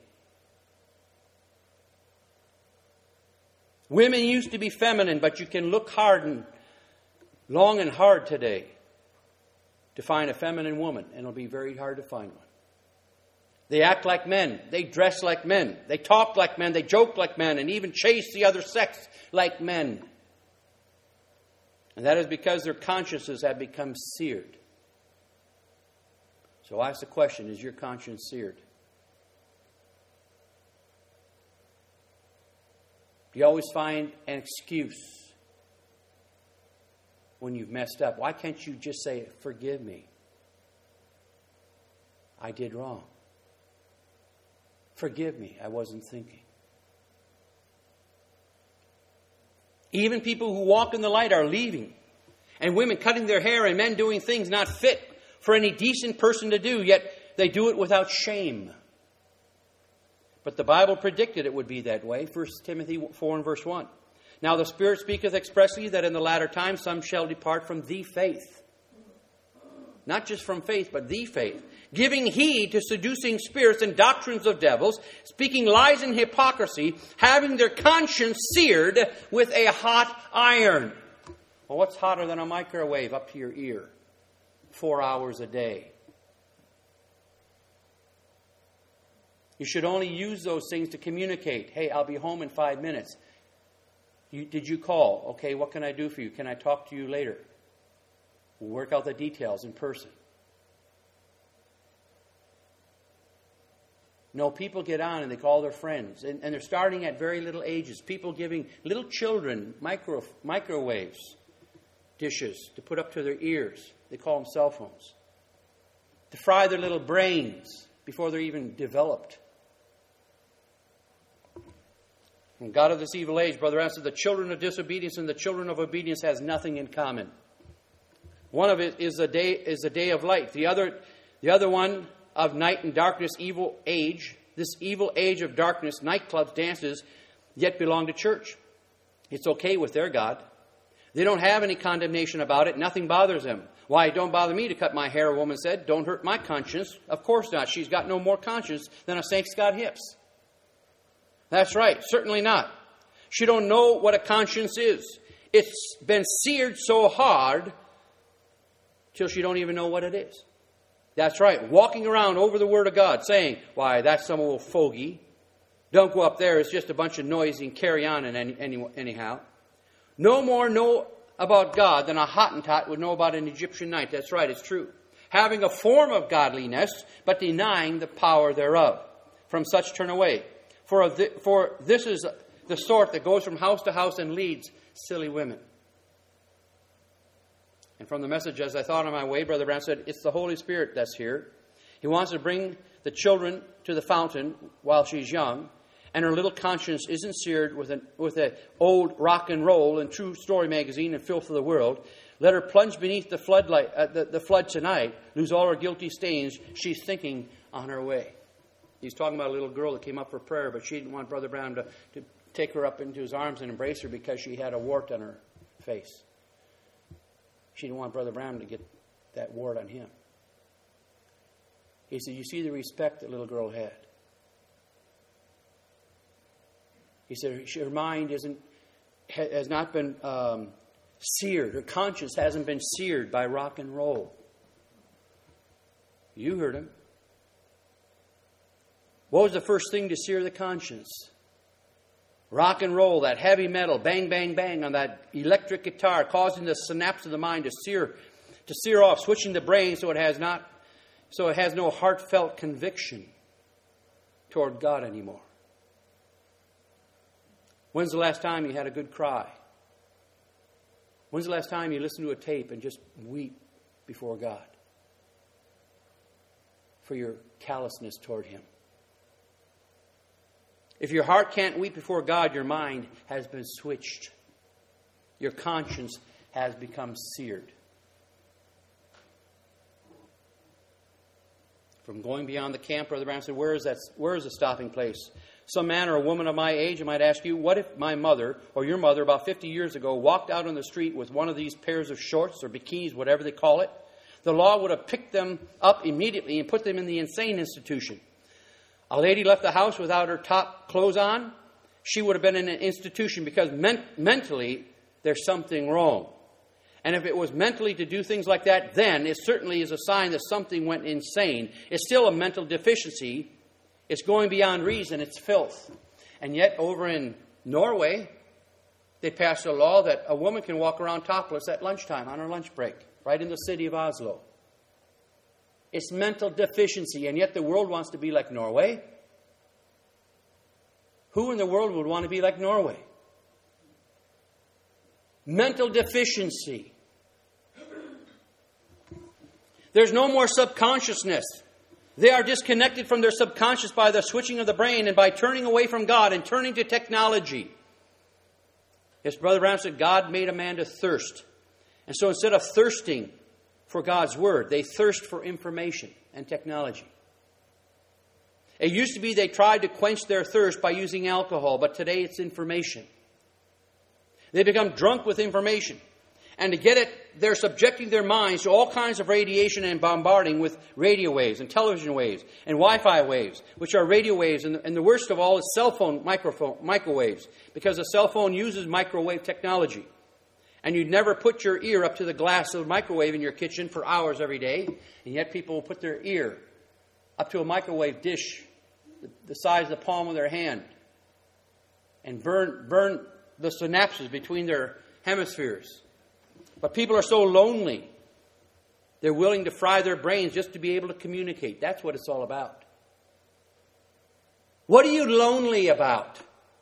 Women used to be feminine, but you can look hard and long and hard today to find a feminine woman, and it'll be very hard to find one. They act like men. They dress like men. They talk like men. They joke like men, and even chase the other sex like men. And that is because their consciences have become seared. So I ask the question, is your conscience seared? Do you always find an excuse when you've messed up? Why can't you just say, forgive me? I did wrong. Forgive me. I wasn't thinking. Even people who walk in the light are leaving. And women cutting their hair and men doing things not fit for any decent person to do, yet they do it without shame. But the Bible predicted it would be that way. 1 Timothy 4 and verse 1. Now the Spirit speaketh expressly that in the latter times some shall depart from the faith. Not just from faith, but the faith. Giving heed to seducing spirits and doctrines of devils, speaking lies and hypocrisy, having their conscience seared with a hot iron. Well, what's hotter than a microwave up to your ear? 4 hours a day. You should only use those things to communicate. Hey, I'll be home in 5 minutes. Did you call? Okay, what can I do for you? Can I talk to you later? We'll work out the details in person. No, people get on and they call their friends. And they're starting at very little ages. People giving little children microwaves, dishes to put up to their ears. They call them cell phones. To fry their little brains before they're even developed. And God of this evil age, Brother Branham said, the children of disobedience and the children of obedience has nothing in common. One of it is a day of light. The other one of night and darkness, evil age. This evil age of darkness, nightclubs, dances, yet belong to church. It's okay with their God. They don't have any condemnation about it. Nothing bothers them. Why, it don't bother me to cut my hair, a woman said. Don't hurt my conscience. Of course not. She's got no more conscience than a saint's got hips. That's right. Certainly not. She don't know what a conscience is. It's been seared so hard till she don't even know what it is. That's right. Walking around over the Word of God saying, why, that's some old fogey. Don't go up there. It's just a bunch of noise and carry on anyhow. No more know about God than a Hottentot would know about an Egyptian knight. That's right. It's true. Having a form of godliness, but denying the power thereof. From such turn away. For this is the sort that goes from house to house and leads silly women. And from the message, as I thought on my way, Brother Branham said, it's the Holy Spirit that's here. He wants to bring the children to the fountain while she's young, and her little conscience isn't seared with an old rock and roll and True Story magazine and filth of the world. Let her plunge beneath the flood tonight, lose all her guilty stains. She's thinking on her way. He's talking about a little girl that came up for prayer, but she didn't want Brother Branham to take her up into his arms and embrace her because she had a wart on her face. She didn't want Brother Branham to get that wart on him. He said, you see the respect that little girl had. He said, her mind has not been seared. Her conscience hasn't been seared by rock and roll. You heard him. What was the first thing to sear the conscience? Rock and roll, that heavy metal, bang, bang, bang on that electric guitar, causing the synapse of the mind to sear off, switching the brain so it has no heartfelt conviction toward God anymore. When's the last time you had a good cry? When's the last time you listened to a tape and just weep before God for your callousness toward Him? If your heart can't weep before God, your mind has been switched. Your conscience has become seared. From going beyond the camp, Brother Branham said, where is the stopping place? Some man or a woman of my age, I might ask you, what if my mother or your mother about 50 years ago walked out on the street with one of these pairs of shorts or bikinis, whatever they call it? The law would have picked them up immediately and put them in the insane institution. A lady left the house without her top clothes on, she would have been in an institution because mentally there's something wrong. And if it was mentally to do things like that, then it certainly is a sign that something went insane. It's still a mental deficiency. It's going beyond reason. It's filth. And yet over in Norway, they passed a law that a woman can walk around topless at lunchtime on her lunch break, right in the city of Oslo. It's mental deficiency, and yet the world wants to be like Norway. Who in the world would want to be like Norway? Mental deficiency. There's no more subconsciousness. They are disconnected from their subconscious by the switching of the brain and by turning away from God and turning to technology. As Brother Branham said, God made a man to thirst. And so instead of thirsting for God's Word, they thirst for information and technology. It used to be they tried to quench their thirst by using alcohol, but today it's information. They become drunk with information. And to get it, they're subjecting their minds to all kinds of radiation and bombarding with radio waves and television waves and Wi-Fi waves, which are radio waves. And the worst of all is cell phone microwaves, because a cell phone uses microwave technology. And you'd never put your ear up to the glass of the microwave in your kitchen for hours every day. And yet people will put their ear up to a microwave dish the size of the palm of their hand and burn the synapses between their hemispheres. But people are so lonely, they're willing to fry their brains just to be able to communicate. That's what it's all about. What are you lonely about?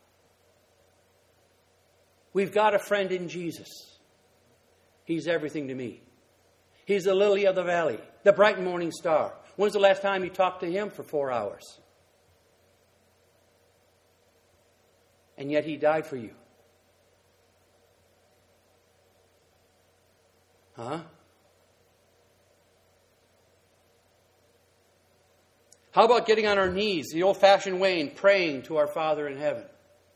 We've got a friend in Jesus. He's everything to me. He's the lily of the valley, the bright morning star. When's the last time you talked to Him for 4 hours? And yet He died for you. Huh? How about getting on our knees the old-fashioned way and praying to our Father in heaven?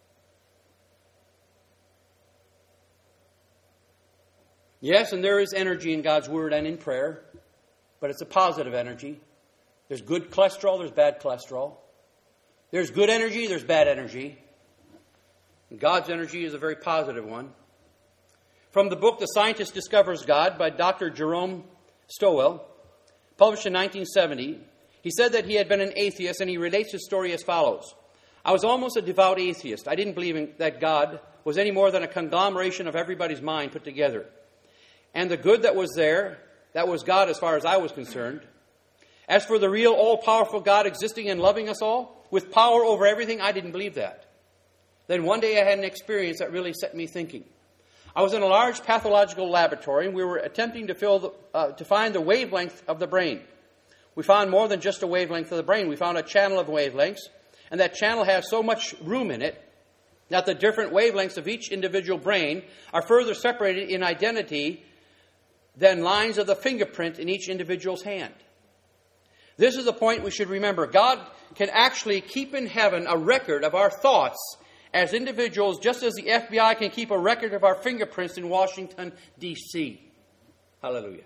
Yes, and there is energy in God's Word and in prayer, but it's a positive energy. There's good cholesterol, there's bad cholesterol. There's good energy, there's bad energy. And God's energy is a very positive one. From the book The Scientist Discovers God by Dr. Jerome Stowell, published in 1970, he said that he had been an atheist, and he relates his story as follows. I was almost a devout atheist. I didn't believe that God was any more than a conglomeration of everybody's mind put together. And the good that was there, that was God as far as I was concerned. As for the real all-powerful God existing and loving us all, with power over everything, I didn't believe that. Then one day I had an experience that really set me thinking. I was in a large pathological laboratory, and we were attempting to find the wavelength of the brain. We found more than just a wavelength of the brain. We found a channel of wavelengths, and that channel has so much room in it that the different wavelengths of each individual brain are further separated in identity than lines of the fingerprint in each individual's hand. This is the point we should remember. God can actually keep in heaven a record of our thoughts as individuals, just as the FBI can keep a record of our fingerprints in Washington, D.C. Hallelujah.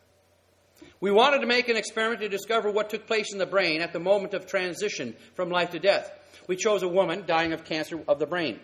We wanted to make an experiment to discover what took place in the brain at the moment of transition from life to death. We chose a woman dying of cancer of the brain.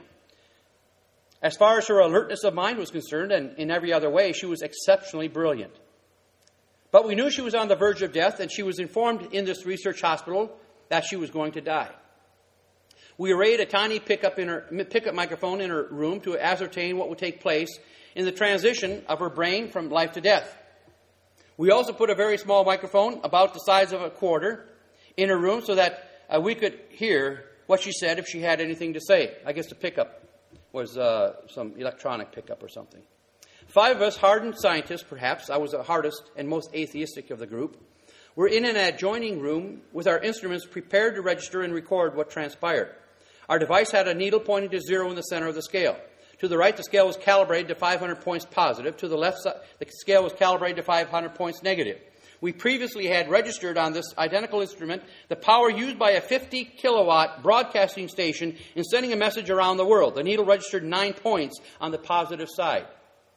As far as her alertness of mind was concerned, and in every other way, she was exceptionally brilliant. But we knew she was on the verge of death, and she was informed in this research hospital that she was going to die. We arrayed a tiny pickup microphone in her room to ascertain what would take place in the transition of her brain from life to death. We also put a very small microphone, about the size of a quarter, in her room so that we could hear what she said if she had anything to say. I guess the pickup was some electronic pickup or something. 5 of us, hardened scientists perhaps, I was the hardest and most atheistic of the group, were in an adjoining room with our instruments prepared to register and record what transpired. Our device had a needle pointing to 0 in the center of the scale. To the right, the scale was calibrated to 500 points positive. To the left side, the scale was calibrated to 500 points negative. We previously had registered on this identical instrument the power used by a 50 kilowatt broadcasting station in sending a message around the world. The needle registered 9 points on the positive side.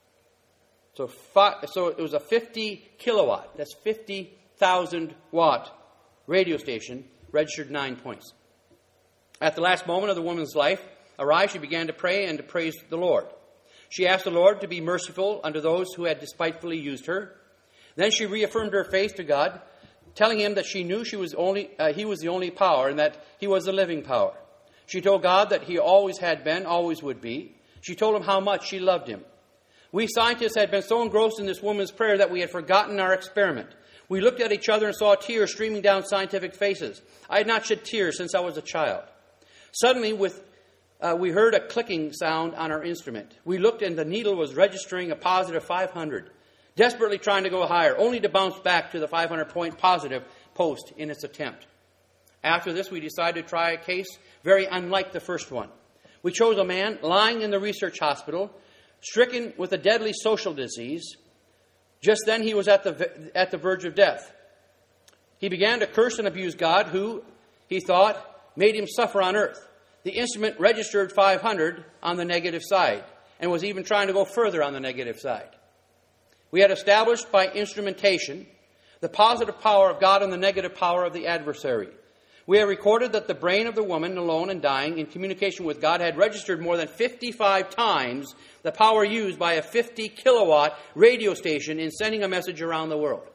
So it was a 50 kilowatt, that's 50,000 watt radio station, registered 9 points. At the last moment of the woman's life arrived, she began to pray and to praise the Lord. She asked the Lord to be merciful unto those who had despitefully used her. Then she reaffirmed her faith to God, telling him that she knew he was the only power and that he was the living power. She told God that he always had been, always would be. She told him how much she loved him. We scientists had been so engrossed in this woman's prayer that we had forgotten our experiment. We looked at each other and saw tears streaming down scientific faces. I had not shed tears since I was a child. Suddenly, we heard a clicking sound on our instrument. We looked and the needle was registering a positive 500, desperately trying to go higher, only to bounce back to the 500-point positive post in its attempt. After this, we decided to try a case very unlike the first one. We chose a man lying in the research hospital, stricken with a deadly social disease. Just then he was at the verge of death. He began to curse and abuse God, who, he thought, made him suffer on earth. The instrument registered 500 on the negative side and was even trying to go further on the negative side. We had established by instrumentation the positive power of God and the negative power of the adversary. We have recorded that the brain of the woman, alone and dying, in communication with God, had registered more than 55 times the power used by a 50 kilowatt radio station in sending a message around the world.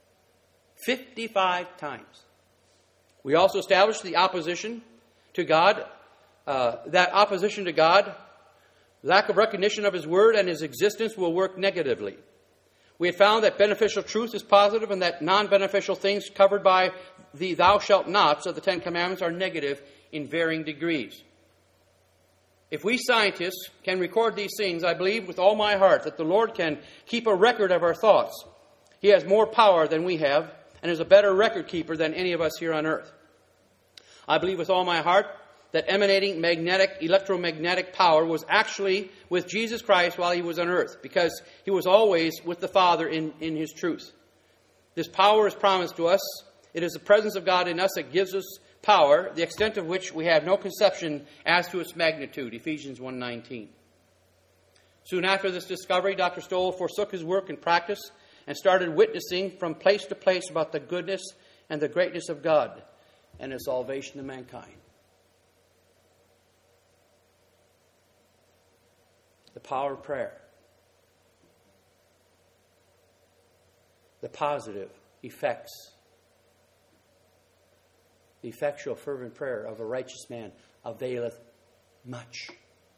55 times. We also established the opposition to God, that opposition to God, lack of recognition of His Word and His existence will work negatively. We had found that beneficial truth is positive and that non-beneficial things covered by the thou shalt nots of the Ten Commandments are negative in varying degrees. If we scientists can record these things, I believe with all my heart that the Lord can keep a record of our thoughts. He has more power than we have and is a better record keeper than any of us here on earth. I believe with all my heart that emanating electromagnetic power was actually with Jesus Christ while He was on earth, because He was always with the Father in His truth. This power is promised to us. It is the presence of God in us that gives us power, the extent of which we have no conception as to its magnitude. Ephesians 1:19. Soon after this discovery, Dr. Stoll forsook his work and practice and started witnessing from place to place about the goodness and the greatness of God and His salvation of mankind. The power of prayer. The positive effects. The effectual fervent prayer of a righteous man availeth much.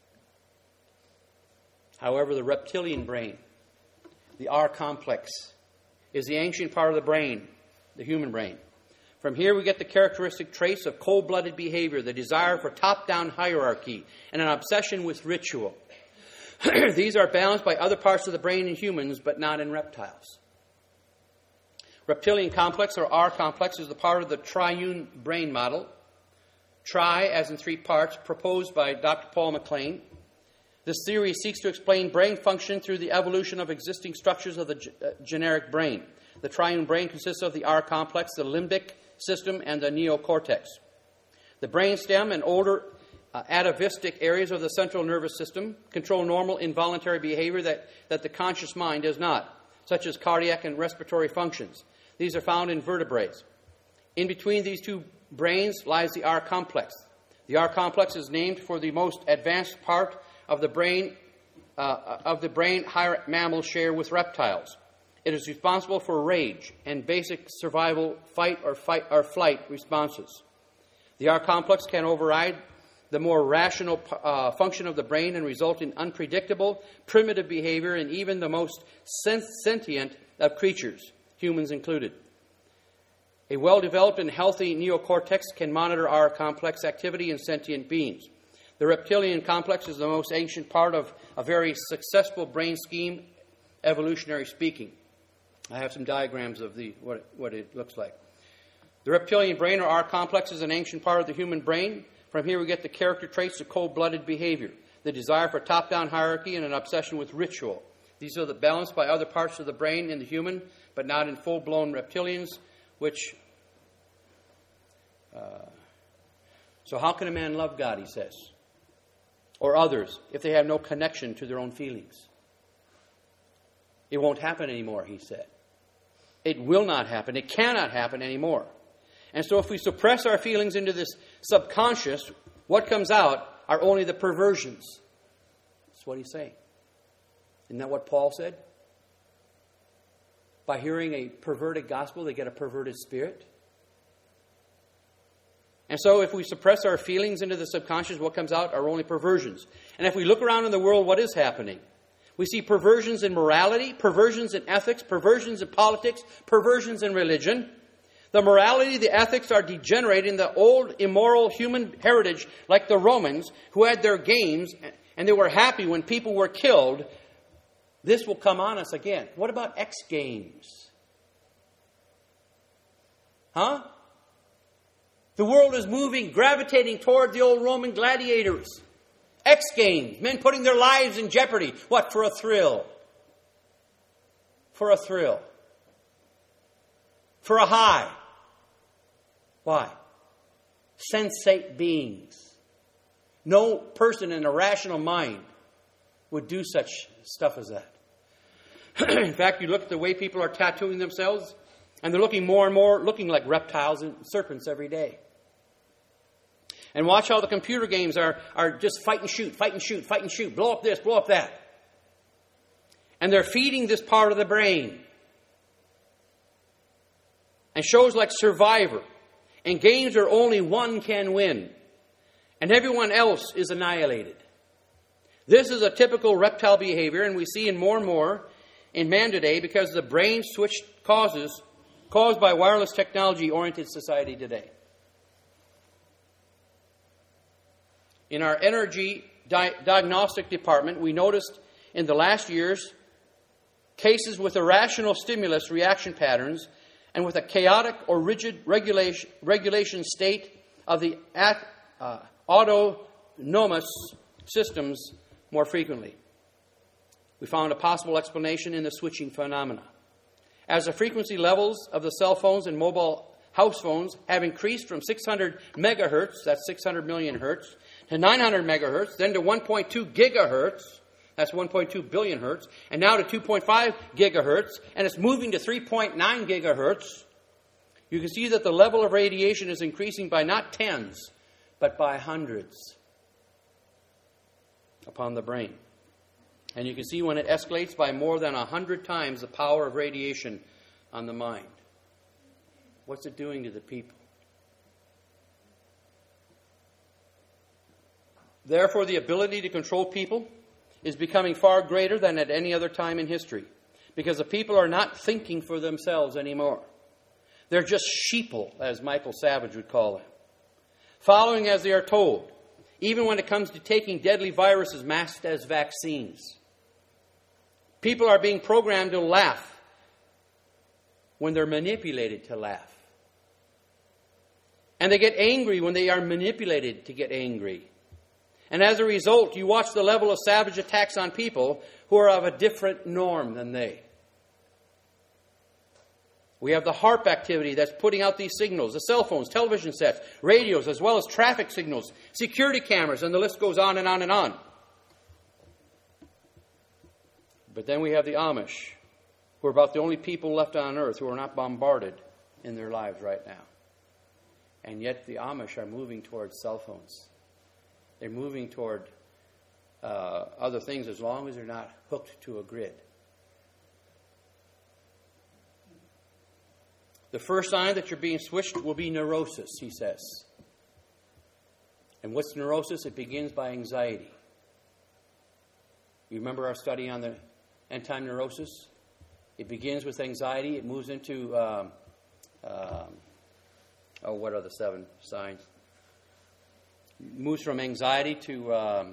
However, the reptilian brain, the R complex, is the ancient part of the brain, the human brain. From here we get the characteristic traits of cold-blooded behavior, the desire for top-down hierarchy, and an obsession with ritual. These are balanced by other parts of the brain in humans, but not in reptiles. Reptilian complex, or R complex, is the part of the triune brain model. Tri, as in 3 parts, proposed by Dr. Paul MacLean. This theory seeks to explain brain function through the evolution of existing structures of the generic brain. The triune brain consists of the R complex, the limbic system, and the neocortex. The brainstem and older atavistic areas of the central nervous system control normal involuntary behavior that the conscious mind does not, such as cardiac and respiratory functions. These are found in vertebrates. In between these two brains lies the R complex. The R complex is named for the most advanced part of the brain higher mammals share with reptiles. It is responsible for rage and basic survival, fight or flight responses. The R complex can override the more rational function of the brain and result in unpredictable, primitive behavior in even the most sentient of creatures, humans included. A well-developed and healthy neocortex can monitor R complex activity in sentient beings. The reptilian complex is the most ancient part of a very successful brain scheme, evolutionary speaking. I have some diagrams of what it looks like. The reptilian brain, or R complex, is an ancient part of the human brain. From here we get the character traits of cold-blooded behavior, the desire for top-down hierarchy, and an obsession with ritual. These are balanced by other parts of the brain in the human, but not in full-blown reptilians, which... So how can a man love God, he says, or others, if they have no connection to their own feelings? It won't happen anymore, he said. It will not happen. It cannot happen anymore. And so if we suppress our feelings into this subconscious, what comes out are only the perversions. That's what he's saying. Isn't that what Paul said? By hearing a perverted gospel, they get a perverted spirit. And so if we suppress our feelings into the subconscious, what comes out are only perversions. And if we look around in the world, what is happening? We see perversions in morality, perversions in ethics, perversions in politics, perversions in religion. The morality, the ethics are degenerating the old immoral human heritage, like the Romans who had their games and they were happy when people were killed. This will come on us again. What about X Games? Huh? The world is moving, gravitating toward the old Roman gladiators. X Games, men putting their lives in jeopardy. What? For a thrill. For a thrill. For a high. Why? Sensate beings. No person in a rational mind would do such stuff as that. In fact, you look at the way people are tattooing themselves, and they're looking more and more, looking like reptiles and serpents every day. And watch how the computer games are just fight and shoot, fight and shoot, fight and shoot, blow up this, blow up that. And they're feeding this part of the brain. And shows like Survivor, and games where only one can win, and everyone else is annihilated. This is a typical reptile behavior, and we see it more and more in man today because of the brain switch caused by wireless technology-oriented society today. In our energy diagnostic department, we noticed in the last years cases with irrational stimulus reaction patterns and with a chaotic or rigid regulation state of the autonomous systems more frequently. We found a possible explanation in the switching phenomena. As the frequency levels of the cell phones and mobile house phones have increased from 600 megahertz, that's 600 million hertz, to 900 megahertz, then to 1.2 gigahertz, that's 1.2 billion hertz, and now to 2.5 gigahertz, and it's moving to 3.9 gigahertz. You can see that the level of radiation is increasing by not tens, but by hundreds upon the brain. And you can see when it escalates by more than 100 times the power of radiation on the mind. What's it doing to the people? Therefore, the ability to control people is becoming far greater than at any other time in history, because the people are not thinking for themselves anymore. They're just sheeple, as Michael Savage would call them, following as they are told, even when it comes to taking deadly viruses masked as vaccines. People are being programmed to laugh when they're manipulated to laugh. And they get angry when they are manipulated to get angry. And as a result, you watch the level of savage attacks on people who are of a different norm than they. We have the HAARP activity that's putting out these signals, the cell phones, television sets, radios, as well as traffic signals, security cameras, and the list goes on and on and on. But then we have the Amish, who are about the only people left on earth who are not bombarded in their lives right now. And yet the Amish are moving towards cell phones. They're moving toward other things as long as they're not hooked to a grid. The first sign that you're being switched will be neurosis, he says. And what's neurosis? It begins by anxiety. You remember our study on the end-time neurosis? It begins with anxiety. It moves into, what are the 7 signs? It moves from anxiety to,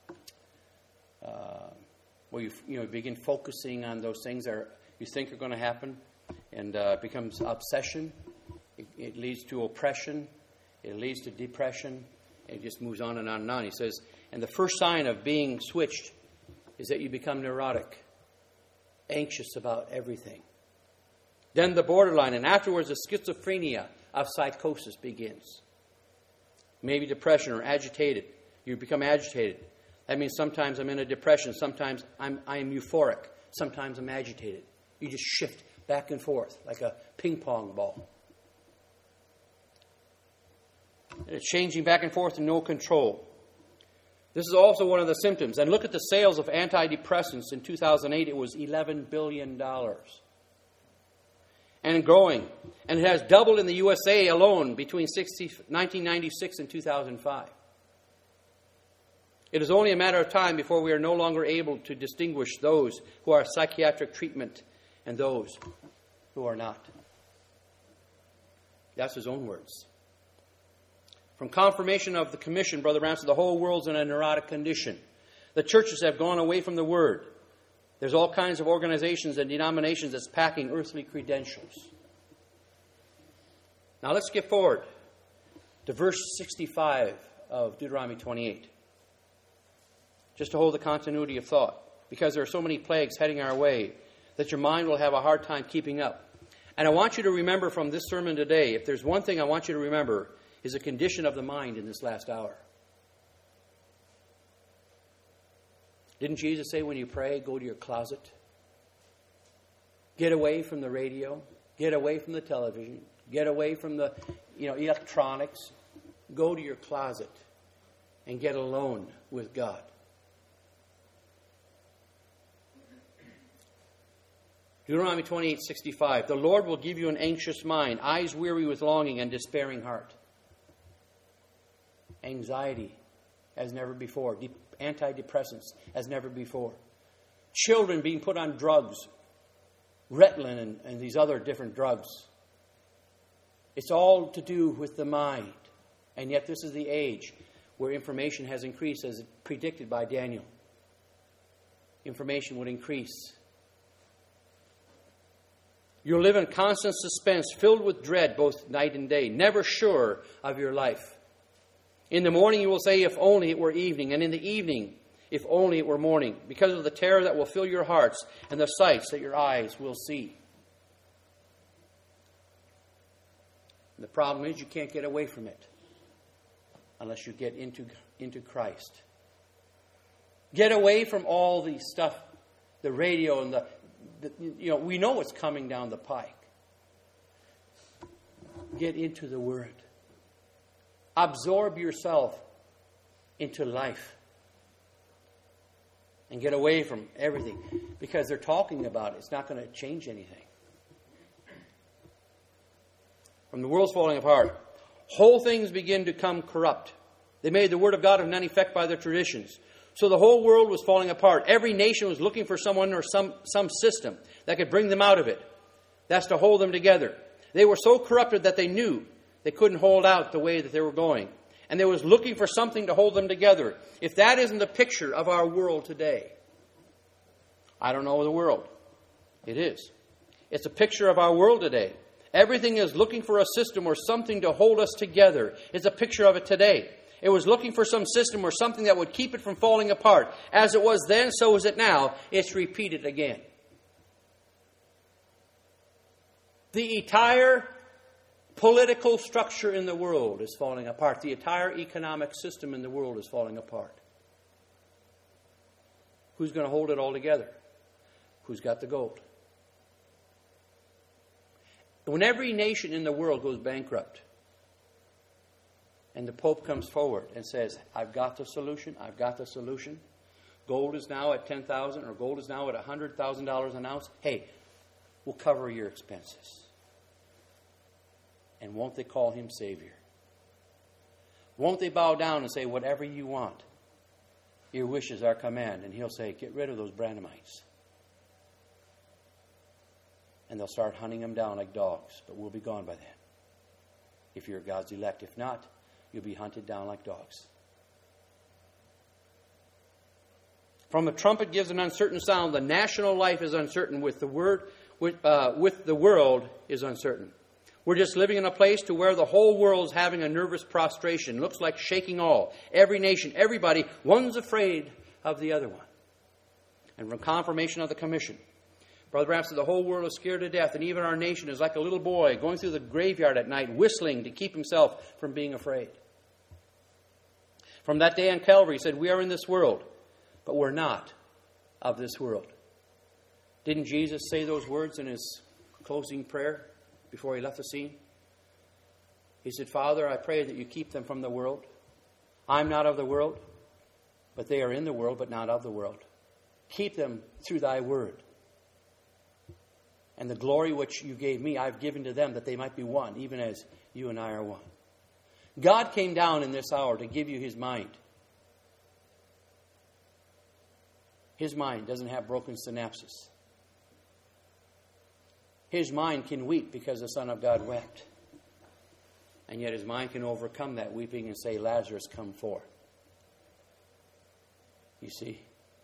you begin focusing on those things that you think are going to happen. And it becomes obsession. It leads to oppression. It leads to depression. It just moves on and on and on. He says, and the first sign of being switched is that you become neurotic, anxious about everything. Then the borderline, and afterwards the schizophrenia of psychosis begins. Maybe depression or agitated. You become agitated. That means sometimes I'm in a depression. Sometimes I am euphoric. Sometimes I'm agitated. You just shift back and forth like a ping pong ball. And it's changing back and forth and no control. This is also one of the symptoms. And look at the sales of antidepressants. In 2008, it was $11 billion. And growing. And it has doubled in the USA alone between 1996 and 2005. It is only a matter of time before we are no longer able to distinguish those who are psychiatric treatment and those who are not. That's his own words. From confirmation of the commission, Brother Branham said, the whole world's in a neurotic condition. The churches have gone away from the Word. There's all kinds of organizations and denominations that's packing earthly credentials. Now let's skip forward to verse 65 of Deuteronomy 28. Just to hold the continuity of thought. Because there are so many plagues heading our way that your mind will have a hard time keeping up. And I want you to remember from this sermon today, if there's one thing I want you to remember, is the condition of the mind in this last hour. Didn't Jesus say when you pray, go to your closet? Get away from the radio. Get away from the television. Get away from the electronics. Go to your closet and get alone with God. Deuteronomy 28:65. The Lord will give you an anxious mind, eyes weary with longing, and despairing heart. Anxiety as never before. Antidepressants as never before. Children being put on drugs. Ritalin and these other different drugs. It's all to do with the mind. And yet this is the age where information has increased as predicted by Daniel. Information would increase. You'll live in constant suspense, filled with dread both night and day, never sure of your life. In the morning you will say, if only it were evening, and in the evening, if only it were morning, because of the terror that will fill your hearts and the sights that your eyes will see. And the problem is you can't get away from it unless you get into Christ. Get away from all the stuff, the radio and we know what's coming down the pike. Get into the Word. Absorb yourself into life. And get away from everything. Because they're talking about it. It's not going to change anything. From the world's falling apart, whole things begin to come corrupt. They made the Word of God of none effect by their traditions. So the whole world was falling apart. Every nation was looking for someone or some system that could bring them out of it. That's to hold them together. They were so corrupted that they knew they couldn't hold out the way that they were going. And they was looking for something to hold them together. If that isn't a picture of our world today, I don't know the world. It is. It's a picture of our world today. Everything is looking for a system or something to hold us together. It's a picture of it today. It was looking for some system or something that would keep it from falling apart. As it was then, so is it now. It's repeated again. The entire political structure in the world is falling apart. The entire economic system in the world is falling apart. Who's going to hold it all together? Who's got the gold? When every nation in the world goes bankrupt, and the Pope comes forward and says, I've got the solution, I've got the solution. Gold is now at $10,000 or gold is now at $100,000 an ounce. Hey, we'll cover your expenses. And won't they call him Savior? Won't they bow down and say, whatever you want, your wish is our command? And he'll say, get rid of those Branhamites. And they'll start hunting them down like dogs. But we'll be gone by then. If you're God's elect. If not, you'll be hunted down like dogs. From the trumpet gives an uncertain sound. The national life is uncertain. With the world is uncertain. We're just living in a place to where the whole world is having a nervous prostration. Looks like shaking all. Every nation, everybody, one's afraid of the other one. And from confirmation of the commission, Brother Branham said the whole world is scared to death, and even our nation is like a little boy going through the graveyard at night, whistling to keep himself from being afraid. From that day on Calvary, he said, we are in this world, but we're not of this world. Didn't Jesus say those words in his closing prayer before he left the scene? He said, Father, I pray that you keep them from the world. I'm not of the world, but they are in the world, but not of the world. Keep them through thy word. And the glory which you gave me, I've given to them, that they might be one, even as you and I are one. God came down in this hour to give you his mind. His mind doesn't have broken synapses. His mind can weep because the Son of God wept. And yet his mind can overcome that weeping and say, Lazarus, come forth. You see?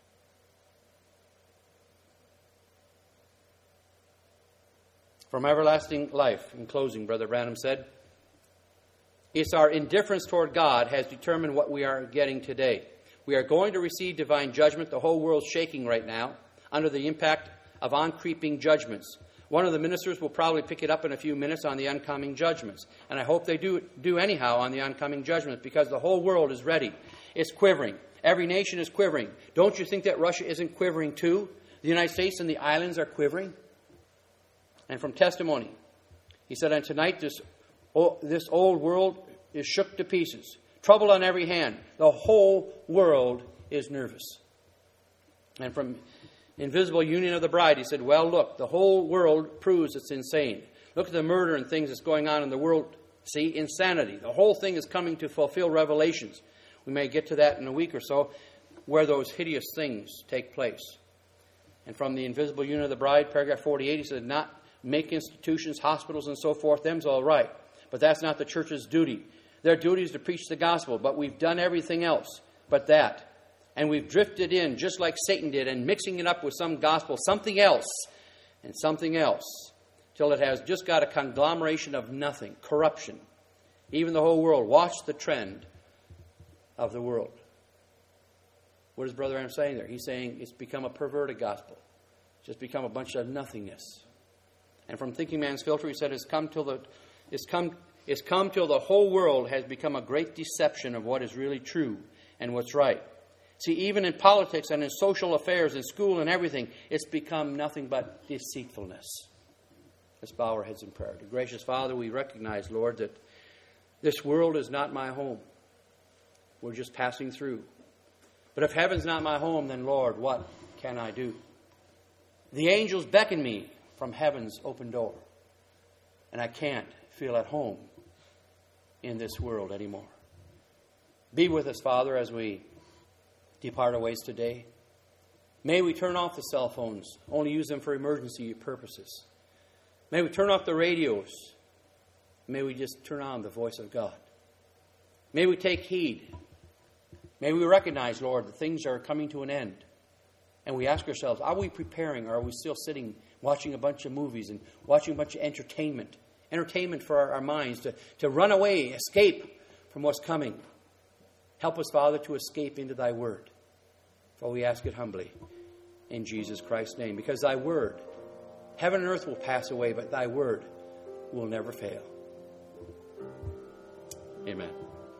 From everlasting life, in closing, Brother Branham said, it's our indifference toward God has determined what we are getting today. We are going to receive divine judgment. The whole world's shaking right now under the impact of on-creeping judgments. One of the ministers will probably pick it up in a few minutes on the oncoming judgments. And I hope they do anyhow on the oncoming judgments, because the whole world is ready. It's quivering. Every nation is quivering. Don't you think that Russia isn't quivering too? The United States and the islands are quivering. And from testimony, he said, and tonight this old world is shook to pieces. Trouble on every hand. The whole world is nervous. And from Invisible Union of the Bride, he said, well, look, the whole world proves it's insane. Look at the murder and things that's going on in the world. See, insanity. The whole thing is coming to fulfill Revelations. We may get to that in a week or so, where those hideous things take place. And from the Invisible Union of the Bride, paragraph 48, he said, not make institutions, hospitals, and so forth. Them's all right. But that's not the church's duty. Their duty is to preach the gospel. But we've done everything else but that. And we've drifted in just like Satan did, and mixing it up with some gospel, something else, and something else, till it has just got a conglomeration of nothing, corruption. Even the whole world. Watch the trend of the world. What is Brother Branham saying there? He's saying it's become a perverted gospel. It's just become a bunch of nothingness. And from Thinking Man's Filter, he said, it's come till the whole world has become a great deception of what is really true and what's right. See, even in politics and in social affairs, in school and everything, it's become nothing but deceitfulness. Let's bow our heads in prayer. Dear gracious Father, we recognize, Lord, that this world is not my home. We're just passing through. But if heaven's not my home, then, Lord, what can I do? The angels beckon me from heaven's open door. And I can't feel at home in this world anymore. Be with us, Father, as we depart our ways today. May we turn off the cell phones, only use them for emergency purposes. May we turn off the radios. May we just turn on the voice of God. May we take heed. May we recognize, Lord, that things are coming to an end. And we ask ourselves, are we preparing, or are we still sitting watching a bunch of movies and watching a bunch of entertainment for our minds to run away, escape from what's coming? Help us, Father, to escape into thy word. For we ask it humbly in Jesus Christ's name. Because thy word, heaven and earth will pass away, but thy word will never fail. Amen.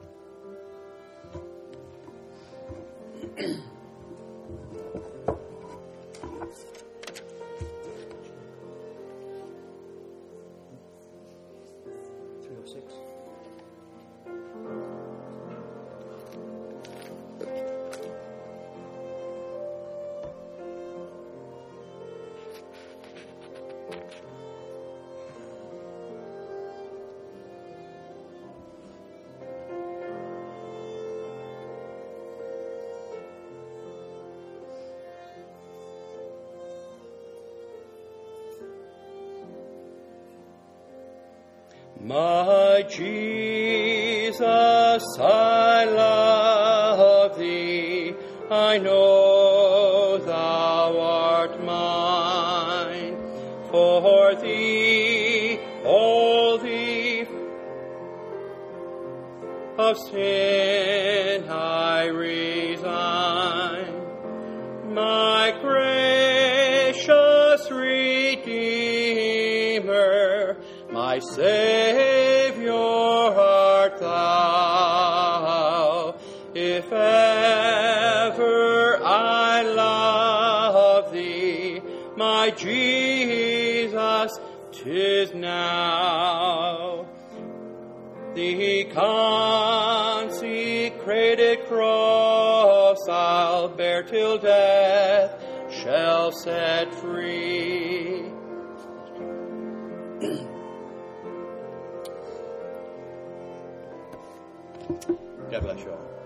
My Jesus, I love thee. I know thou art mine. For thee, all thee of sin I resign. My gracious Redeemer, my Savior art thou. If ever I love thee, my Jesus, 'tis now. The consecrated cross I'll bear till death shall set free. God bless you all.